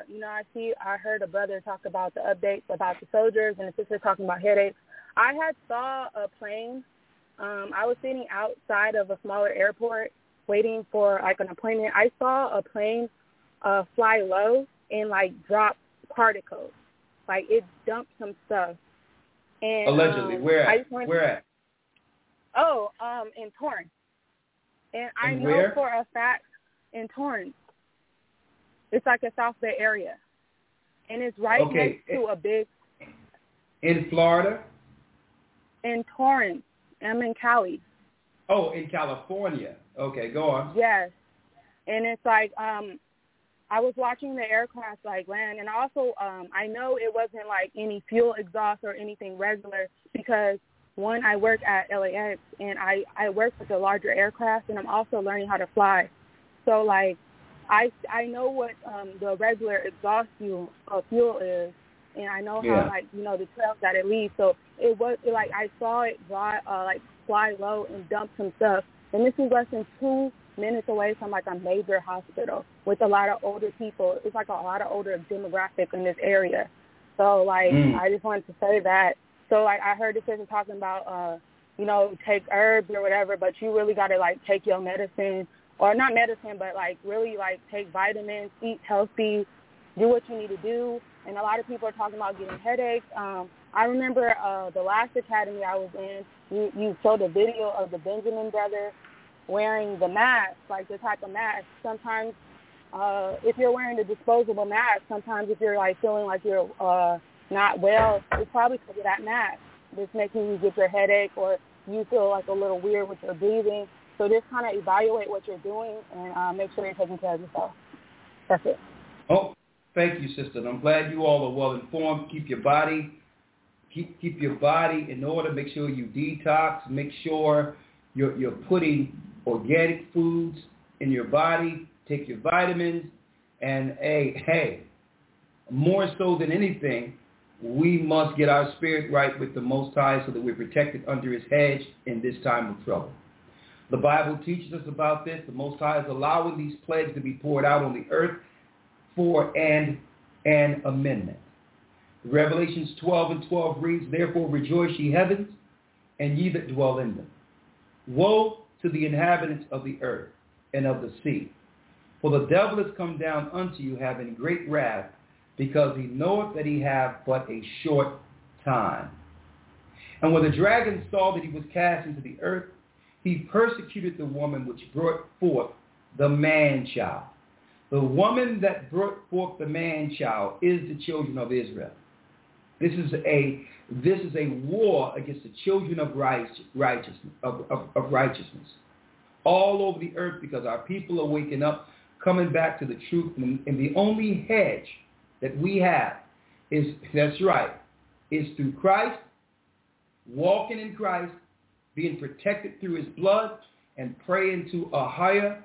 I heard a brother talk about the updates about the soldiers and the sister talking about headaches. I had saw a plane. I was sitting outside of a smaller airport waiting for, an appointment. I saw a plane fly low and, drop particles. It dumped some stuff. And, allegedly. Where at? Oh, in Torrance. And I know where? for a fact in Torrance. It's a South Bay area. And it's right next to a big... In Florida? In Torrance. I'm in Cali. Oh, in California. Okay, go on. Yes. And it's I was watching the aircraft land, and also I know it wasn't any fuel exhaust or anything regular, because one, I work at LAX, and I work with the larger aircraft, and I'm also learning how to fly. So I know what the regular exhaust fuel is, and I know how the trails that it leaves. So it was I saw it fly low and dump some stuff, and this is less than 2 minutes away from a major hospital with a lot of older people. It's a lot of older demographic in this area. So I just wanted to say that. So I heard the sister talking about take herbs or whatever, but you really got to take your medicine, or not medicine, but really take vitamins, eat healthy, do what you need to do. And a lot of people are talking about getting headaches. I remember the last academy I was in, you showed a video of the Benjamin brother wearing the mask, the type of mask. Sometimes if you're wearing a disposable mask, sometimes if you're like feeling like you're not well, it's probably because of that mask. It's making you get your headache or you feel like a little weird with your breathing. So just kind of evaluate what you're doing and make sure you're taking care of yourself. That's it. Oh, thank you, sister. And I'm glad you all are well informed. Keep your body in order. Make sure you detox. Make sure you're putting organic foods in your body. Take your vitamins. And hey, more so than anything, we must get our spirit right with the Most High so that we're protected under his hedge in this time of trouble. The Bible teaches us about this. The Most High is allowing these plagues to be poured out on the earth for an amendment. Revelations 12:12 reads, "Therefore rejoice, ye heavens, and ye that dwell in them. Woe to the inhabitants of the earth and of the sea. For the devil is come down unto you, having great wrath, because he knoweth that he hath but a short time. And when the dragon saw that he was cast into the earth, he persecuted the woman which brought forth the man-child." The woman that brought forth the man-child is the children of Israel. This is a war against the children of righteousness, all over the earth, because our people are waking up, coming back to the truth, and the only hedge that we have is through Christ, walking in Christ, being protected through his blood, and praying to Ahia,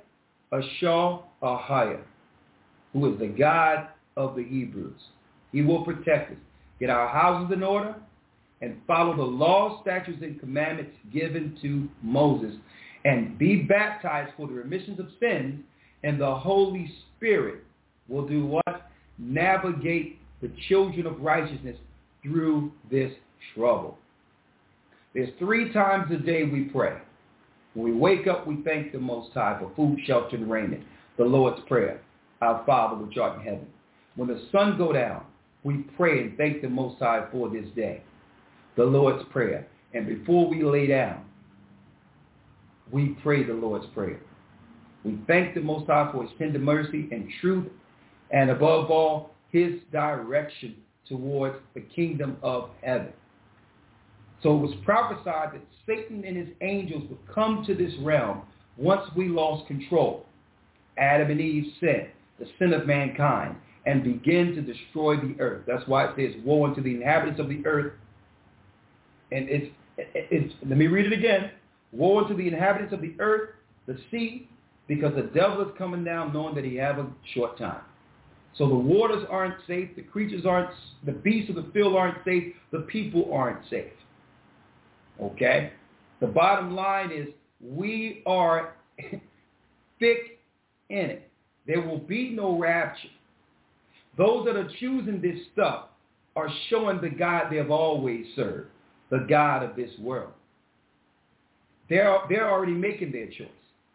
who is the God of the Hebrews. He will protect us. Get our houses in order and follow the laws, statutes, and commandments given to Moses, and be baptized for the remissions of sins, and the Holy Spirit will do what? Navigate the children of righteousness through this trouble. There's 3 times a day we pray. When we wake up, we thank the Most High for food, shelter, and raiment. The Lord's Prayer, our Father which art in heaven. When the sun go down, we pray and thank the Most High for this day. The Lord's Prayer. And before we lay down, we pray the Lord's Prayer. We thank the Most High for his tender mercy and truth, and above all, his direction towards the kingdom of heaven. So it was prophesied that Satan and his angels would come to this realm once we lost control. Adam and Eve sinned, the sin of mankind, and begin to destroy the earth. That's why it says, woe unto the inhabitants of the earth. And it's let me read it again. Woe unto the inhabitants of the earth, the sea, because the devil is coming down knowing that he have a short time. So the waters aren't safe, the creatures aren't, the beasts of the field aren't safe, the people aren't safe. Okay? The bottom line is we are thick in it. There will be no rapture. Those that are choosing this stuff are showing the God they have always served, the God of this world. They're already making their choice.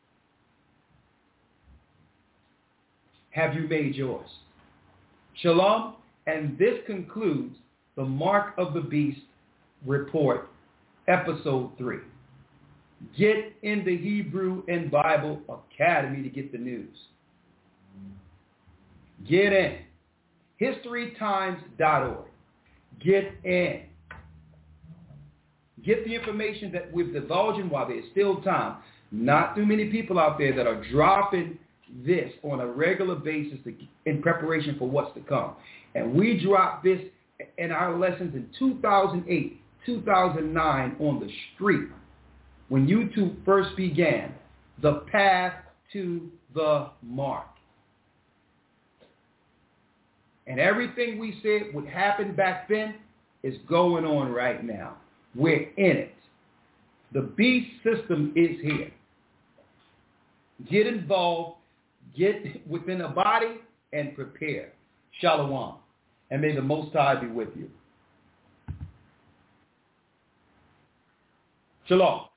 Have you made yours? Shalom, and this concludes the Mark of the Beast report, episode 3. Get in the Hebrew and Bible Academy to get the news. Get in. HistoryTimes.org. Get in. Get the information that we're divulging while there's still time. Not too many people out there that are dropping this on a regular basis in preparation for what's to come. And we dropped this in our lessons in 2008, 2009 on the street when YouTube first began, the path to the mark. And everything we said would happen back then is going on right now. We're in it. The beast system is here. Get involved, get within a body, and prepare. Shalom. And may the Most High be with you. Shalom.